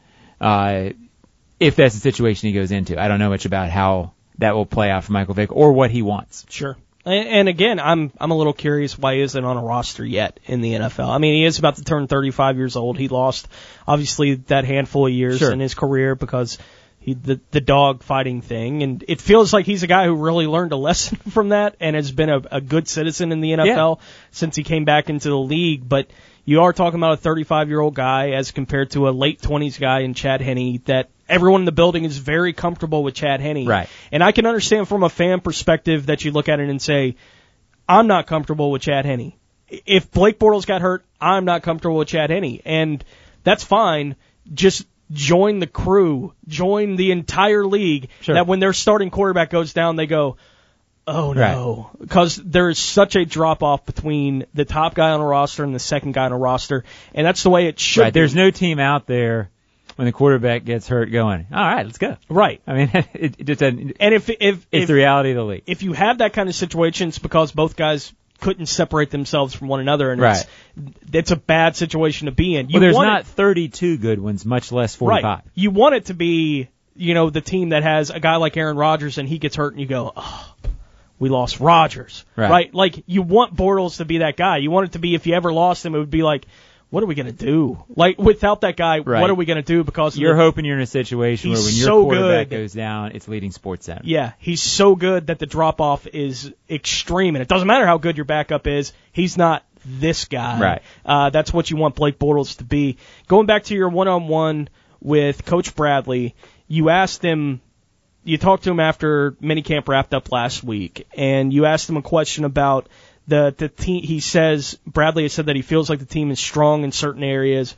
if that's the situation he goes into. I don't know much about how that will play out for Michael Vick or what he wants. Sure. And again, I'm a little curious why he isn't on a roster yet in the NFL. I mean, he is about to turn 35 years old. He lost, obviously, that handful of years in his career because the dog fighting thing, and it feels like he's a guy who really learned a lesson from that and has been a good citizen in the NFL since he came back into the league. But you are talking about a 35-year-old guy as compared to a late 20s guy in Chad Henne that everyone in the building is very comfortable with Chad Henne. Right. And I can understand from a fan perspective that you look at it and say, I'm not comfortable with Chad Henne. If Blake Bortles got hurt, I'm not comfortable with Chad Henne. And that's fine. Just join the crew, join the entire league, that when their starting quarterback goes down, they go, oh no. Because there is such a drop-off between the top guy on a roster and the second guy on a roster, and that's the way it should be. There's no team out there when the quarterback gets hurt going, all right, let's go. Right. I mean, it just doesn't. And if it's the reality of the league. If you have that kind of situation, it's because both guys couldn't separate themselves from one another, and it's a bad situation to be in. There's not 32 good ones, much less 45. Right. You want it to be, the team that has a guy like Aaron Rodgers and he gets hurt and you go, oh, we lost Rodgers. Right? Like, you want Bortles to be that guy. You want it to be, if you ever lost him, it would be like, what are we going to do? Like, without that guy, what are we going to do? Because you're hoping you're in a situation where when your quarterback goes down, it's leading SportsCenter. Yeah, he's so good that the drop-off is extreme, and it doesn't matter how good your backup is. He's not this guy. Right. That's what you want Blake Bortles to be. Going back to your one-on-one with Coach Bradley, you asked him, you talked to him after minicamp wrapped up last week, and you asked him a question about the team. He says, Bradley has said that he feels like the team is strong in certain areas.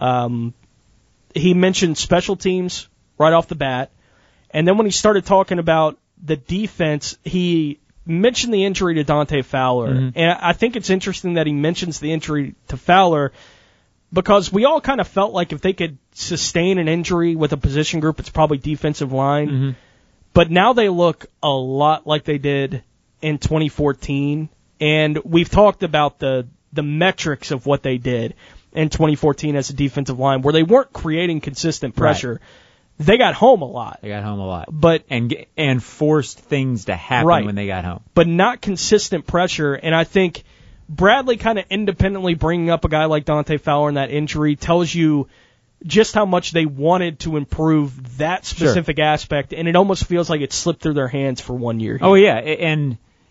He mentioned special teams right off the bat. And then when he started talking about the defense, he mentioned the injury to Dante Fowler. Mm-hmm. And I think it's interesting that he mentions the injury to Fowler because we all kind of felt like if they could sustain an injury with a position group, it's probably defensive line. Mm-hmm. But now they look a lot like they did in 2014. And we've talked about the metrics of what they did in 2014 as a defensive line, where they weren't creating consistent pressure. Right. They got home a lot. But and forced things to happen when they got home. But not consistent pressure. And I think Bradley kind of independently bringing up a guy like Dante Fowler and that injury tells you just how much they wanted to improve that specific aspect. And it almost feels like it slipped through their hands for 1 year here. Oh, yeah. And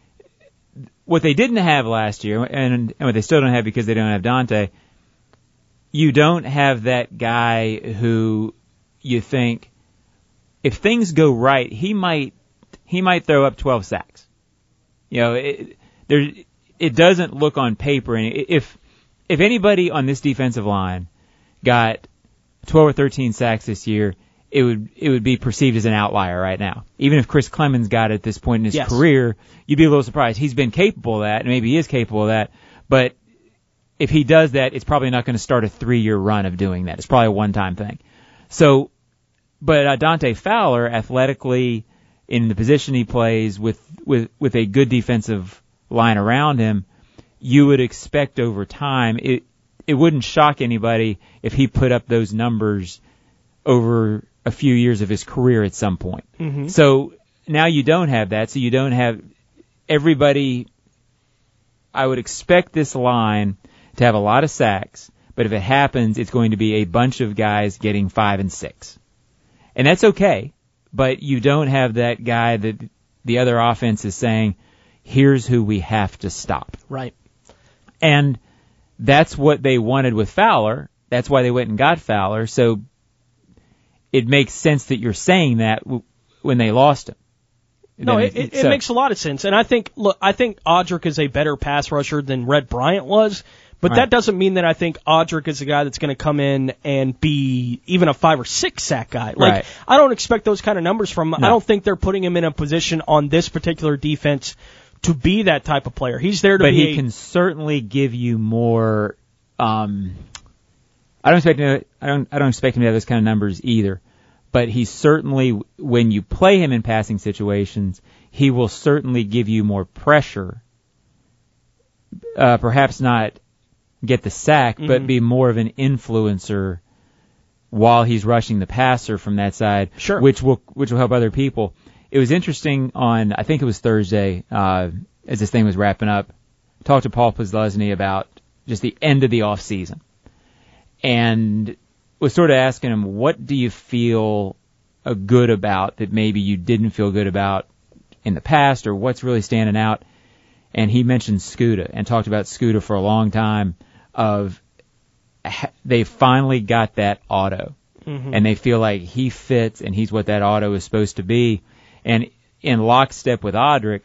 what they didn't have last year, and what they still don't have because they don't have Dante, you don't have that guy who you think, if things go right, he might throw up 12 sacks. You know, it doesn't look on paper, and if anybody on this defensive line got 12 or 13 sacks this year, it would be perceived as an outlier right now. Even if Chris Clemens got it at this point in his career, you'd be a little surprised. He's been capable of that, and maybe he is capable of that, but if he does that, it's probably not going to start a 3-year run of doing that. It's probably a one-time thing. So, but Dante Fowler, athletically, in the position he plays with a good defensive line around him, you would expect over time, it wouldn't shock anybody if he put up those numbers over a few years of his career at some point. Mm-hmm. So now you don't have that, so you don't have everybody. I would expect this line to have a lot of sacks, but if it happens, it's going to be a bunch of guys getting 5 and 6. And that's okay, but you don't have that guy that the other offense is saying, here's who we have to stop. Right. And that's what they wanted with Fowler. That's why they went and got Fowler. So it makes sense that you're saying that when they lost him. No, it makes a lot of sense. And I think Audric is a better pass rusher than Red Bryant was. But that doesn't mean that I think Audric is a guy that's going to come in and be even a 5 or 6 sack guy. Like, I don't expect those kind of numbers from him. No. I don't think they're putting him in a position on this particular defense to be that type of player. He's there to be. But he can certainly give you more. I don't expect him to have those kind of numbers either. But he certainly, when you play him in passing situations, he will certainly give you more pressure. Perhaps not get the sack, but be more of an influencer while he's rushing the passer from that side, which will help other people. It was interesting on, I think it was Thursday, as this thing was wrapping up, talked to Paul Posluszny about just the end of the off season, and was sort of asking him, what do you feel good about that maybe you didn't feel good about in the past, or what's really standing out? And he mentioned Scooter and talked about Scooter for a long time. They finally got that auto, and they feel like he fits and he's what that auto is supposed to be. And in lockstep with Audric,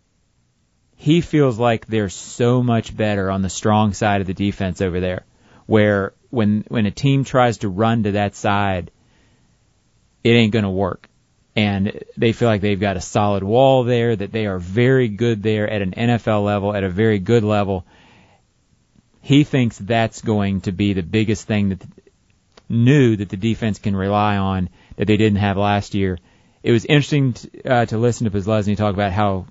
he feels like they're so much better on the strong side of the defense over there, where when a team tries to run to that side, it ain't going to work. And they feel like they've got a solid wall there, that they are very good there at an NFL level, at a very good level. He thinks that's going to be the biggest thing that the defense can rely on that they didn't have last year. It was interesting to listen to Posluszny talk about how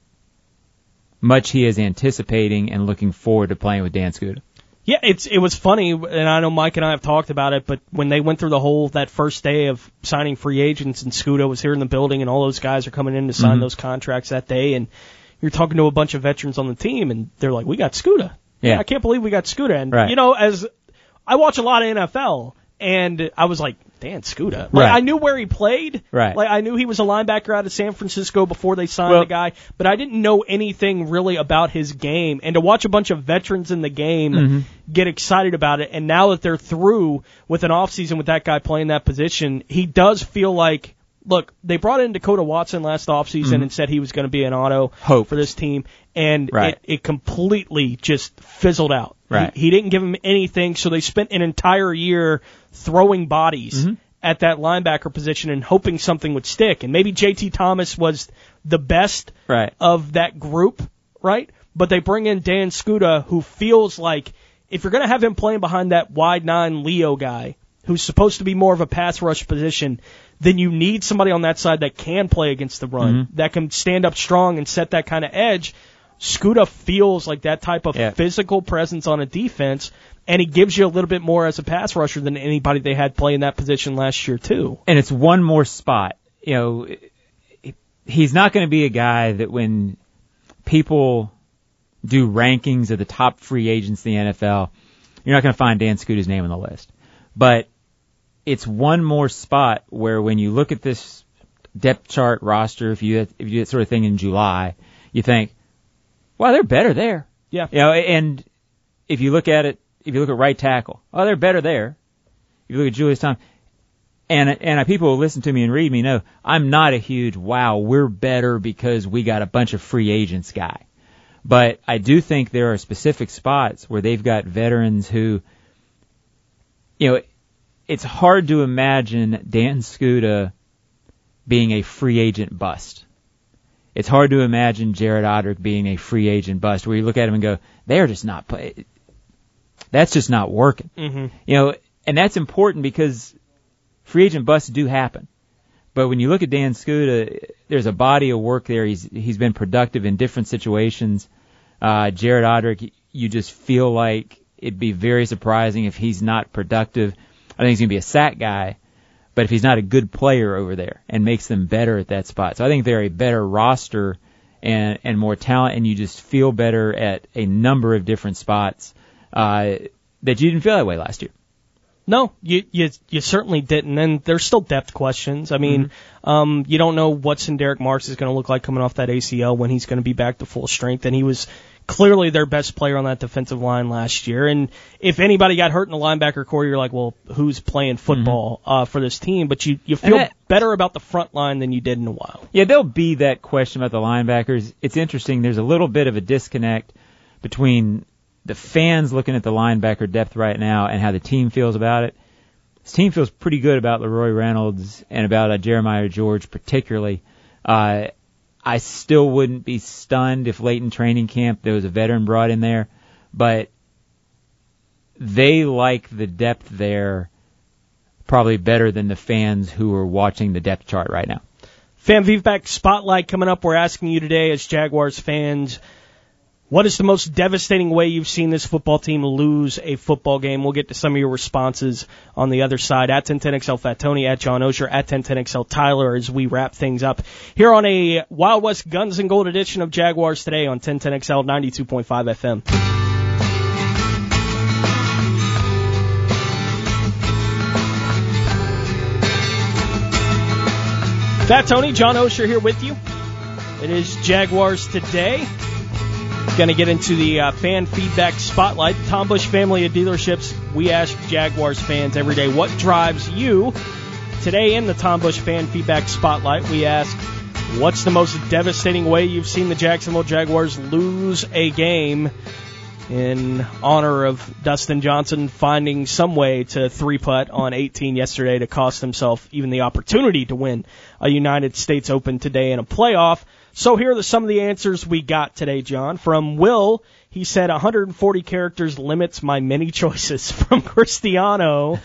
much he is anticipating and looking forward to playing with Dan Scooter. Yeah, it was funny, and I know Mike and I have talked about it, but when they went through that first day of signing free agents, and Scooter was here in the building, and all those guys are coming in to sign those contracts that day, and you're talking to a bunch of veterans on the team, and they're like, we got Scooter. Yeah, I can't believe we got Scooter. And, as I watch a lot of NFL, and I was like, Dan Scooter. Like, I knew where he played. Right. Like, I knew he was a linebacker out of San Francisco before they signed the guy, but I didn't know anything really about his game. And to watch a bunch of veterans in the game get excited about it, and now that they're through with an offseason with that guy playing that position, he does feel like, look, they brought in Dakota Watson last offseason and said he was going to be an auto for this team, and it completely just fizzled out. Right. He didn't give him anything, so they spent an entire year throwing bodies at that linebacker position and hoping something would stick. And maybe J.T. Thomas was the best of that group, right? But they bring in Dan Scooter, who feels like if you're going to have him playing behind that wide 9 Leo guy, who's supposed to be more of a pass rush position, then you need somebody on that side that can play against the run, that can stand up strong and set that kind of edge. Scooter feels like that type of physical presence on a defense, and he gives you a little bit more as a pass rusher than anybody they had playing that position last year, too. And it's one more spot. He's not going to be a guy that when people do rankings of the top free agents in the NFL, you're not going to find Dan Scooter's name on the list. But it's one more spot where when you look at this depth chart roster, if you do that sort of thing in July, you think, Well, they're better there. Yeah. And if you look at right tackle, they're better there. If you look at Julius Thomas, and people who listen to me and read me know I'm not a huge, wow, we're better because we got a bunch of free agents guy. But I do think there are specific spots where they've got veterans who, it's hard to imagine Dan Skuta being a free agent bust. It's hard to imagine Jared Odrick being a free agent bust, where you look at him and go, they're just not play. That's just not working. Mm-hmm. And that's important because free agent busts do happen. But when you look at Dan Skuta, there's a body of work there. He's been productive in different situations. Jared Odrick, you just feel like it'd be very surprising if he's not productive. I think he's going to be a sack guy, but if he's not a good player over there and makes them better at that spot. So I think they're a better roster and more talent, and you just feel better at a number of different spots that you didn't feel that way last year. No, you certainly didn't, and there's still depth questions. I mean, you don't know what Derek Marks is going to look like coming off that ACL when he's going to be back to full strength, and he was clearly their best player on that defensive line last year. And if anybody got hurt in the linebacker core, you're like, well, who's playing football for this team? But you feel better about the front line than you did in a while. Yeah, there'll be that question about the linebackers. It's interesting. There's a little bit of a disconnect between the fans looking at the linebacker depth right now and how the team feels about it. This team feels pretty good about Leroy Reynolds and about Jeremiah George particularly. I still wouldn't be stunned if late in training camp there was a veteran brought in there, but they like the depth there probably better than the fans who are watching the depth chart right now. Fan Feedback Spotlight coming up. We're asking you today as Jaguars fans, what is the most devastating way you've seen this football team lose a football game? We'll get to some of your responses on the other side. At 1010XL Fat Tony, at John Osher, at 1010XL Tyler as we wrap things up here on a Wild West Guns and Gold edition of Jaguars Today on 1010XL 92.5 FM. Fat Tony, John Osher here with you. It is Jaguars Today. Going to get into the fan feedback spotlight. Tom Bush family of dealerships. We ask Jaguars fans every day, what drives you? Today in the Tom Bush fan feedback spotlight, we ask, what's the most devastating way you've seen the Jacksonville Jaguars lose a game? In honor of Dustin Johnson finding some way to 3-putt on 18 yesterday to cost himself even the opportunity to win a United States Open today in a playoff. So here are some of the answers we got today, John. From Will, he said 140 characters limits my many choices. From Cristiano,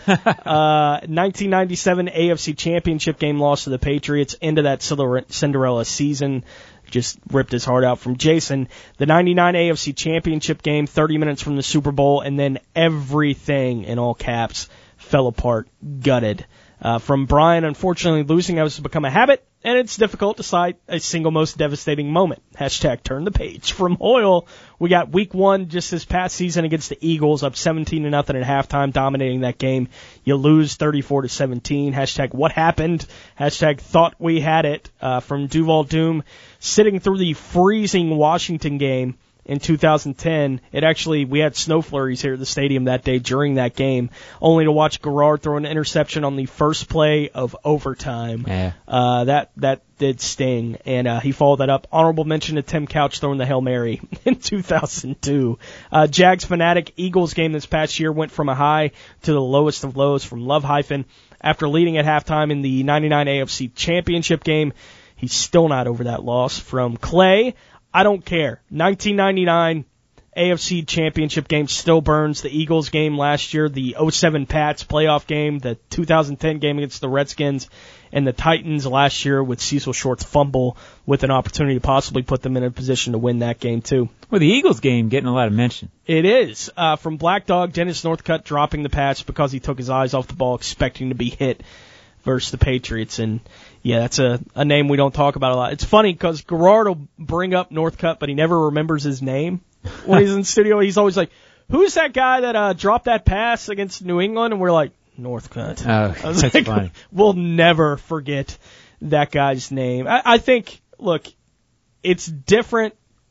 1997 AFC Championship game loss to the Patriots, into that Cinderella season. Just ripped his heart out. From Jason, the 99 AFC Championship game, 30 minutes from the Super Bowl, and then everything, in all caps, fell apart, gutted. From Brian, unfortunately, losing has become a habit, and it's difficult to cite a single most devastating moment. Hashtag turn the page. From Hoyle, we got week 1 just this past season against the Eagles, up 17-0 at halftime, dominating that game. You lose 34-17. Hashtag what happened. Hashtag thought we had it. From Duval Doom, sitting through the freezing Washington game in 2010, we had snow flurries here at the stadium that day during that game, only to watch Garrard throw an interception on the first play of overtime. Yeah. That did sting, and he followed that up. Honorable mention to Tim Couch throwing the Hail Mary in 2002. Jags Fanatic Eagles game this past year went from a high to the lowest of lows. From Love Hyphen, after leading at halftime in the 99 AFC Championship game, he's still not over that loss. From Clay, I don't care. 1999 AFC Championship game still burns. The Eagles game last year, the 07 Pats playoff game, the 2010 game against the Redskins, and the Titans last year with Cecil Short's fumble with an opportunity to possibly put them in a position to win that game too. Well, the Eagles game getting a lot of mention. It is. From Black Dog, Dennis Northcutt dropping the pass because he took his eyes off the ball expecting to be hit versus the Patriots. And yeah, that's a name we don't talk about a lot. It's funny because Garrard will bring up Northcutt, but he never remembers his name when he's in the studio. He's always like, who's that guy that dropped that pass against New England? And we're like, Northcutt. Oh, that's like, funny. We'll never forget that guy's name. I think, look, it's different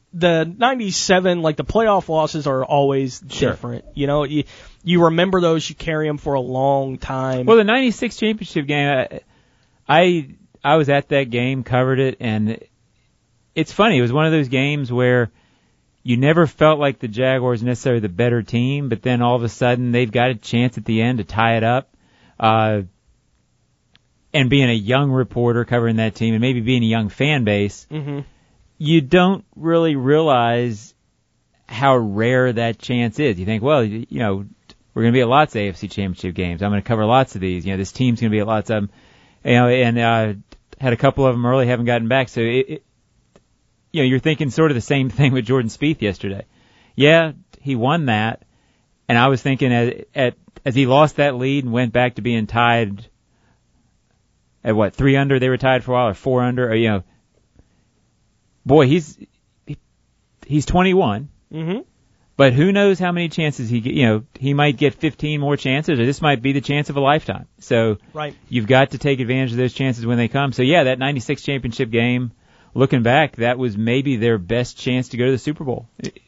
the 97, like the playoff losses are always different. You know, you remember those, you carry them for a long time. Well, the 96 championship game, I was at that game, covered it, and it's funny. It was one of those games where you never felt like the Jaguars necessarily the better team, but then all of a sudden they've got a chance at the end to tie it up. And being a young reporter covering that team and maybe being a young fan base, you don't really realize how rare that chance is. You think, well, you know, we're going to be at lots of AFC championship games. I'm going to cover lots of these. You know, this team's going to be at lots of them. You know, and had a couple of them early, haven't gotten back. So, you know, you're thinking sort of the same thing with Jordan Spieth yesterday. Yeah, he won that. And I was thinking as he lost that lead and went back to being tied at what, 3 under they were tied for a while, or 4 under, or, you know, boy, he's 21. But who knows how many chances he might get 15 more chances, or this might be the chance of a lifetime. So you've got to take advantage of those chances when they come. So yeah, that 96 championship game, looking back, that was maybe their best chance to go to the Super Bowl.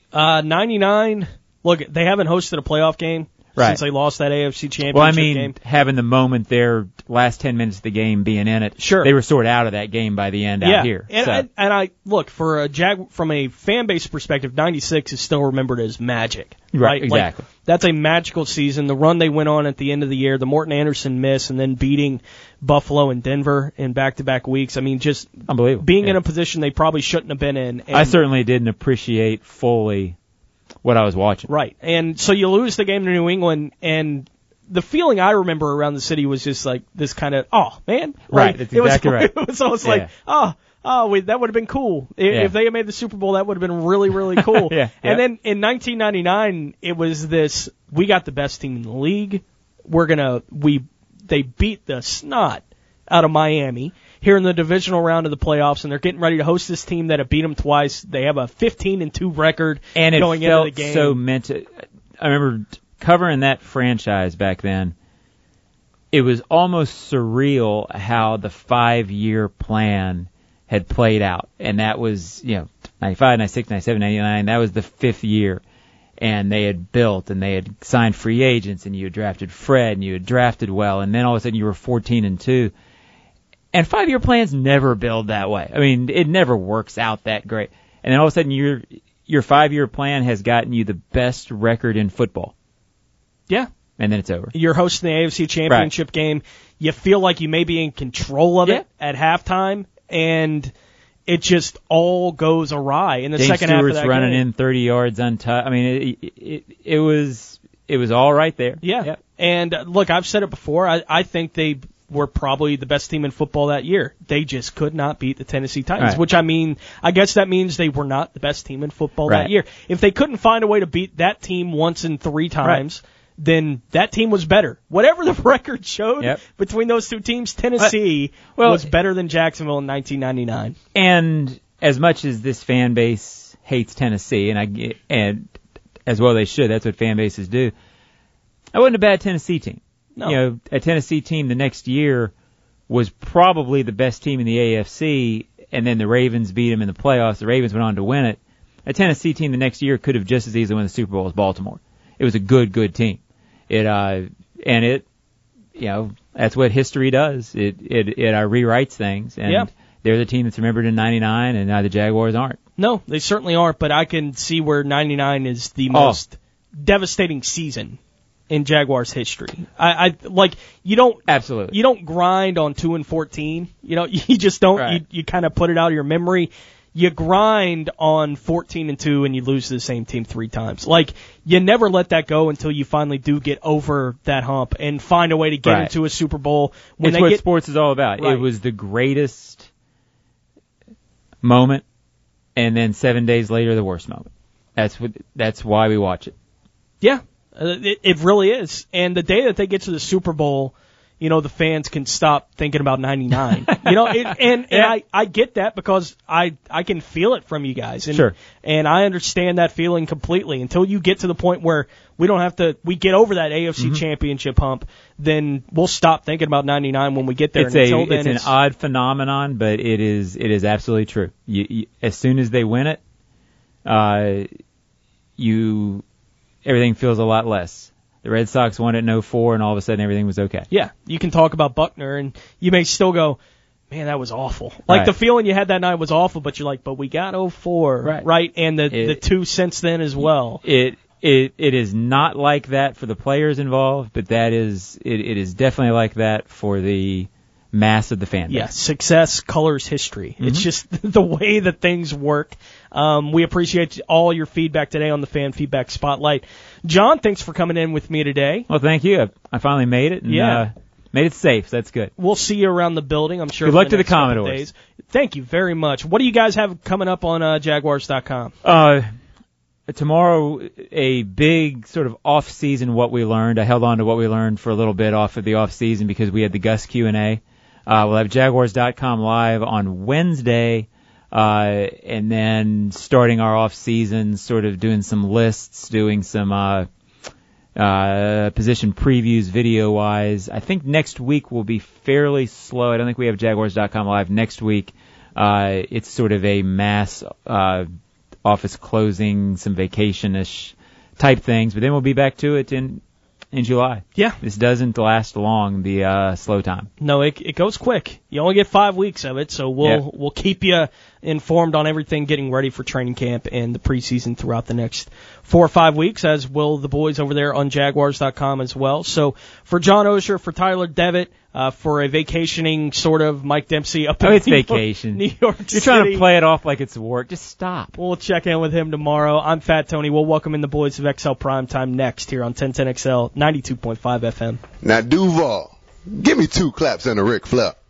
99, look, they haven't hosted a playoff game since they lost that AFC championship well, I mean, game. Having the moment there, last 10 minutes of the game being in it, they were sort of out of that game by the end out here. And I look, for from a fan base perspective, 96 is still remembered as magic. Right? Exactly. Like, that's a magical season. The run they went on at the end of the year, the Morton Anderson miss, and then beating Buffalo and Denver in back-to-back weeks. I mean, just unbelievable. Being in a position they probably shouldn't have been in. And I certainly didn't appreciate fully what I was watching. Right. And so you lose the game to New England, and the feeling I remember around the city was just like this kind of, oh, man. Right. That's exactly right. It was almost like, that would have been cool. If they had made the Super Bowl, that would have been really, really cool. And then in 1999, it was this, we got the best team in the league. They beat the snot out of Miami here in the divisional round of the playoffs, and they're getting ready to host this team that had beat them twice. They have a 15-2 record and going into the game. So I remember covering that franchise back then. It was almost surreal how the 5-year plan had played out. And that was, 95, 96, 97, 99. That was the 5th year. And they had built, and they had signed free agents, and you had drafted Fred, and you had drafted well, and then all of a sudden you were 14-2. And 5-year plans never build that way. I mean, it never works out that great. And then all of a sudden your 5-year plan has gotten you the best record in football. Yeah. And then it's over. You're hosting the AFC Championship game. You feel like you may be in control of it at halftime, and it just all goes awry in the second half of that game. James Stewart's running in 30 yards untouched. I mean, it was all right there. Yeah. Yep. And look, I've said it before. I think they were probably the best team in football that year. They just could not beat the Tennessee Titans, which I guess that means they were not the best team in football that year. If they couldn't find a way to beat that team once and 3 times, then that team was better. Whatever the record showed between those two teams, Tennessee was better than Jacksonville in 1999. And as much as this fan base hates Tennessee, and as well they should, that's what fan bases do, that wasn't a bad Tennessee team. No. A Tennessee team the next year was probably the best team in the AFC, and then the Ravens beat them in the playoffs. The Ravens went on to win it. A Tennessee team the next year could have just as easily won the Super Bowl as Baltimore. It was a good team. That's what history does. It rewrites things, and they're the team that's remembered in 99, and now the Jaguars aren't. No, they certainly aren't, but I can see where 99 is the most devastating season in Jaguars history. You don't grind on 2-14. You just don't. Right. You kind of put it out of your memory. You grind on 14-2 and you lose to the same team 3 times. Like, you never let that go until you finally do get over that hump and find a way to get into a Super Bowl. It's what sports is all about. Right. It was the greatest moment, and then 7 days later, the worst moment. That's why we watch it. Yeah. It really is. And the day that they get to the Super Bowl, the fans can stop thinking about 99. I get that because I can feel it from you guys. And, sure. And I understand that feeling completely. Until you get to the point where we get over that AFC championship hump, then we'll stop thinking about 99 when we get there. It's an odd phenomenon, but it is absolutely true. As soon as they win it, everything feels a lot less. The Red Sox won it in 2004, and all of a sudden everything was okay. Yeah, you can talk about Buckner, and you may still go, man, that was awful. Like, the feeling you had that night was awful, but you're like, but we got 2004, right? And the two since then as well. It is not like that for the players involved, but it is definitely like that for the mass of the fan base. Yeah, success colors history. Mm-hmm. It's just the way that things work. We appreciate all your feedback today on the Fan Feedback Spotlight. John, thanks for coming in with me today. Well, thank you. I finally made it. And, made it safe, so that's good. We'll see you around the building, I'm sure. Good luck to the Commodores. Days. Thank you very much. What do you guys have coming up on Jaguars.com? Tomorrow, a big sort of off-season what we learned. I held on to what we learned for a little bit off of the off-season because we had the Gus Q&A. We'll have Jaguars.com live on Wednesday, and then starting our off-season, sort of doing some lists, doing some position previews video-wise. I think next week will be fairly slow. I don't think we have Jaguars.com live next week. It's sort of a mass office closing, some vacation-ish type things, but then we'll be back to it in July. Yeah. This doesn't last long, the slow time. No, it goes quick. You only get 5 weeks of it, so we'll keep you informed on everything getting ready for training camp and the preseason throughout the next 4 or 5 weeks, as will the boys over there on Jaguars.com as well. So for John Osher, for Tyler Devitt, for a vacationing sort of Mike Dempsey up in it's vacation. New York City. You're trying to play it off like it's work. Just stop. We'll check in with him tomorrow. I'm Fat Tony. We'll welcome in the boys of XL Primetime next here on 1010XL 92.5 FM. Now, Duval, give me 2 claps and a Ric Flair.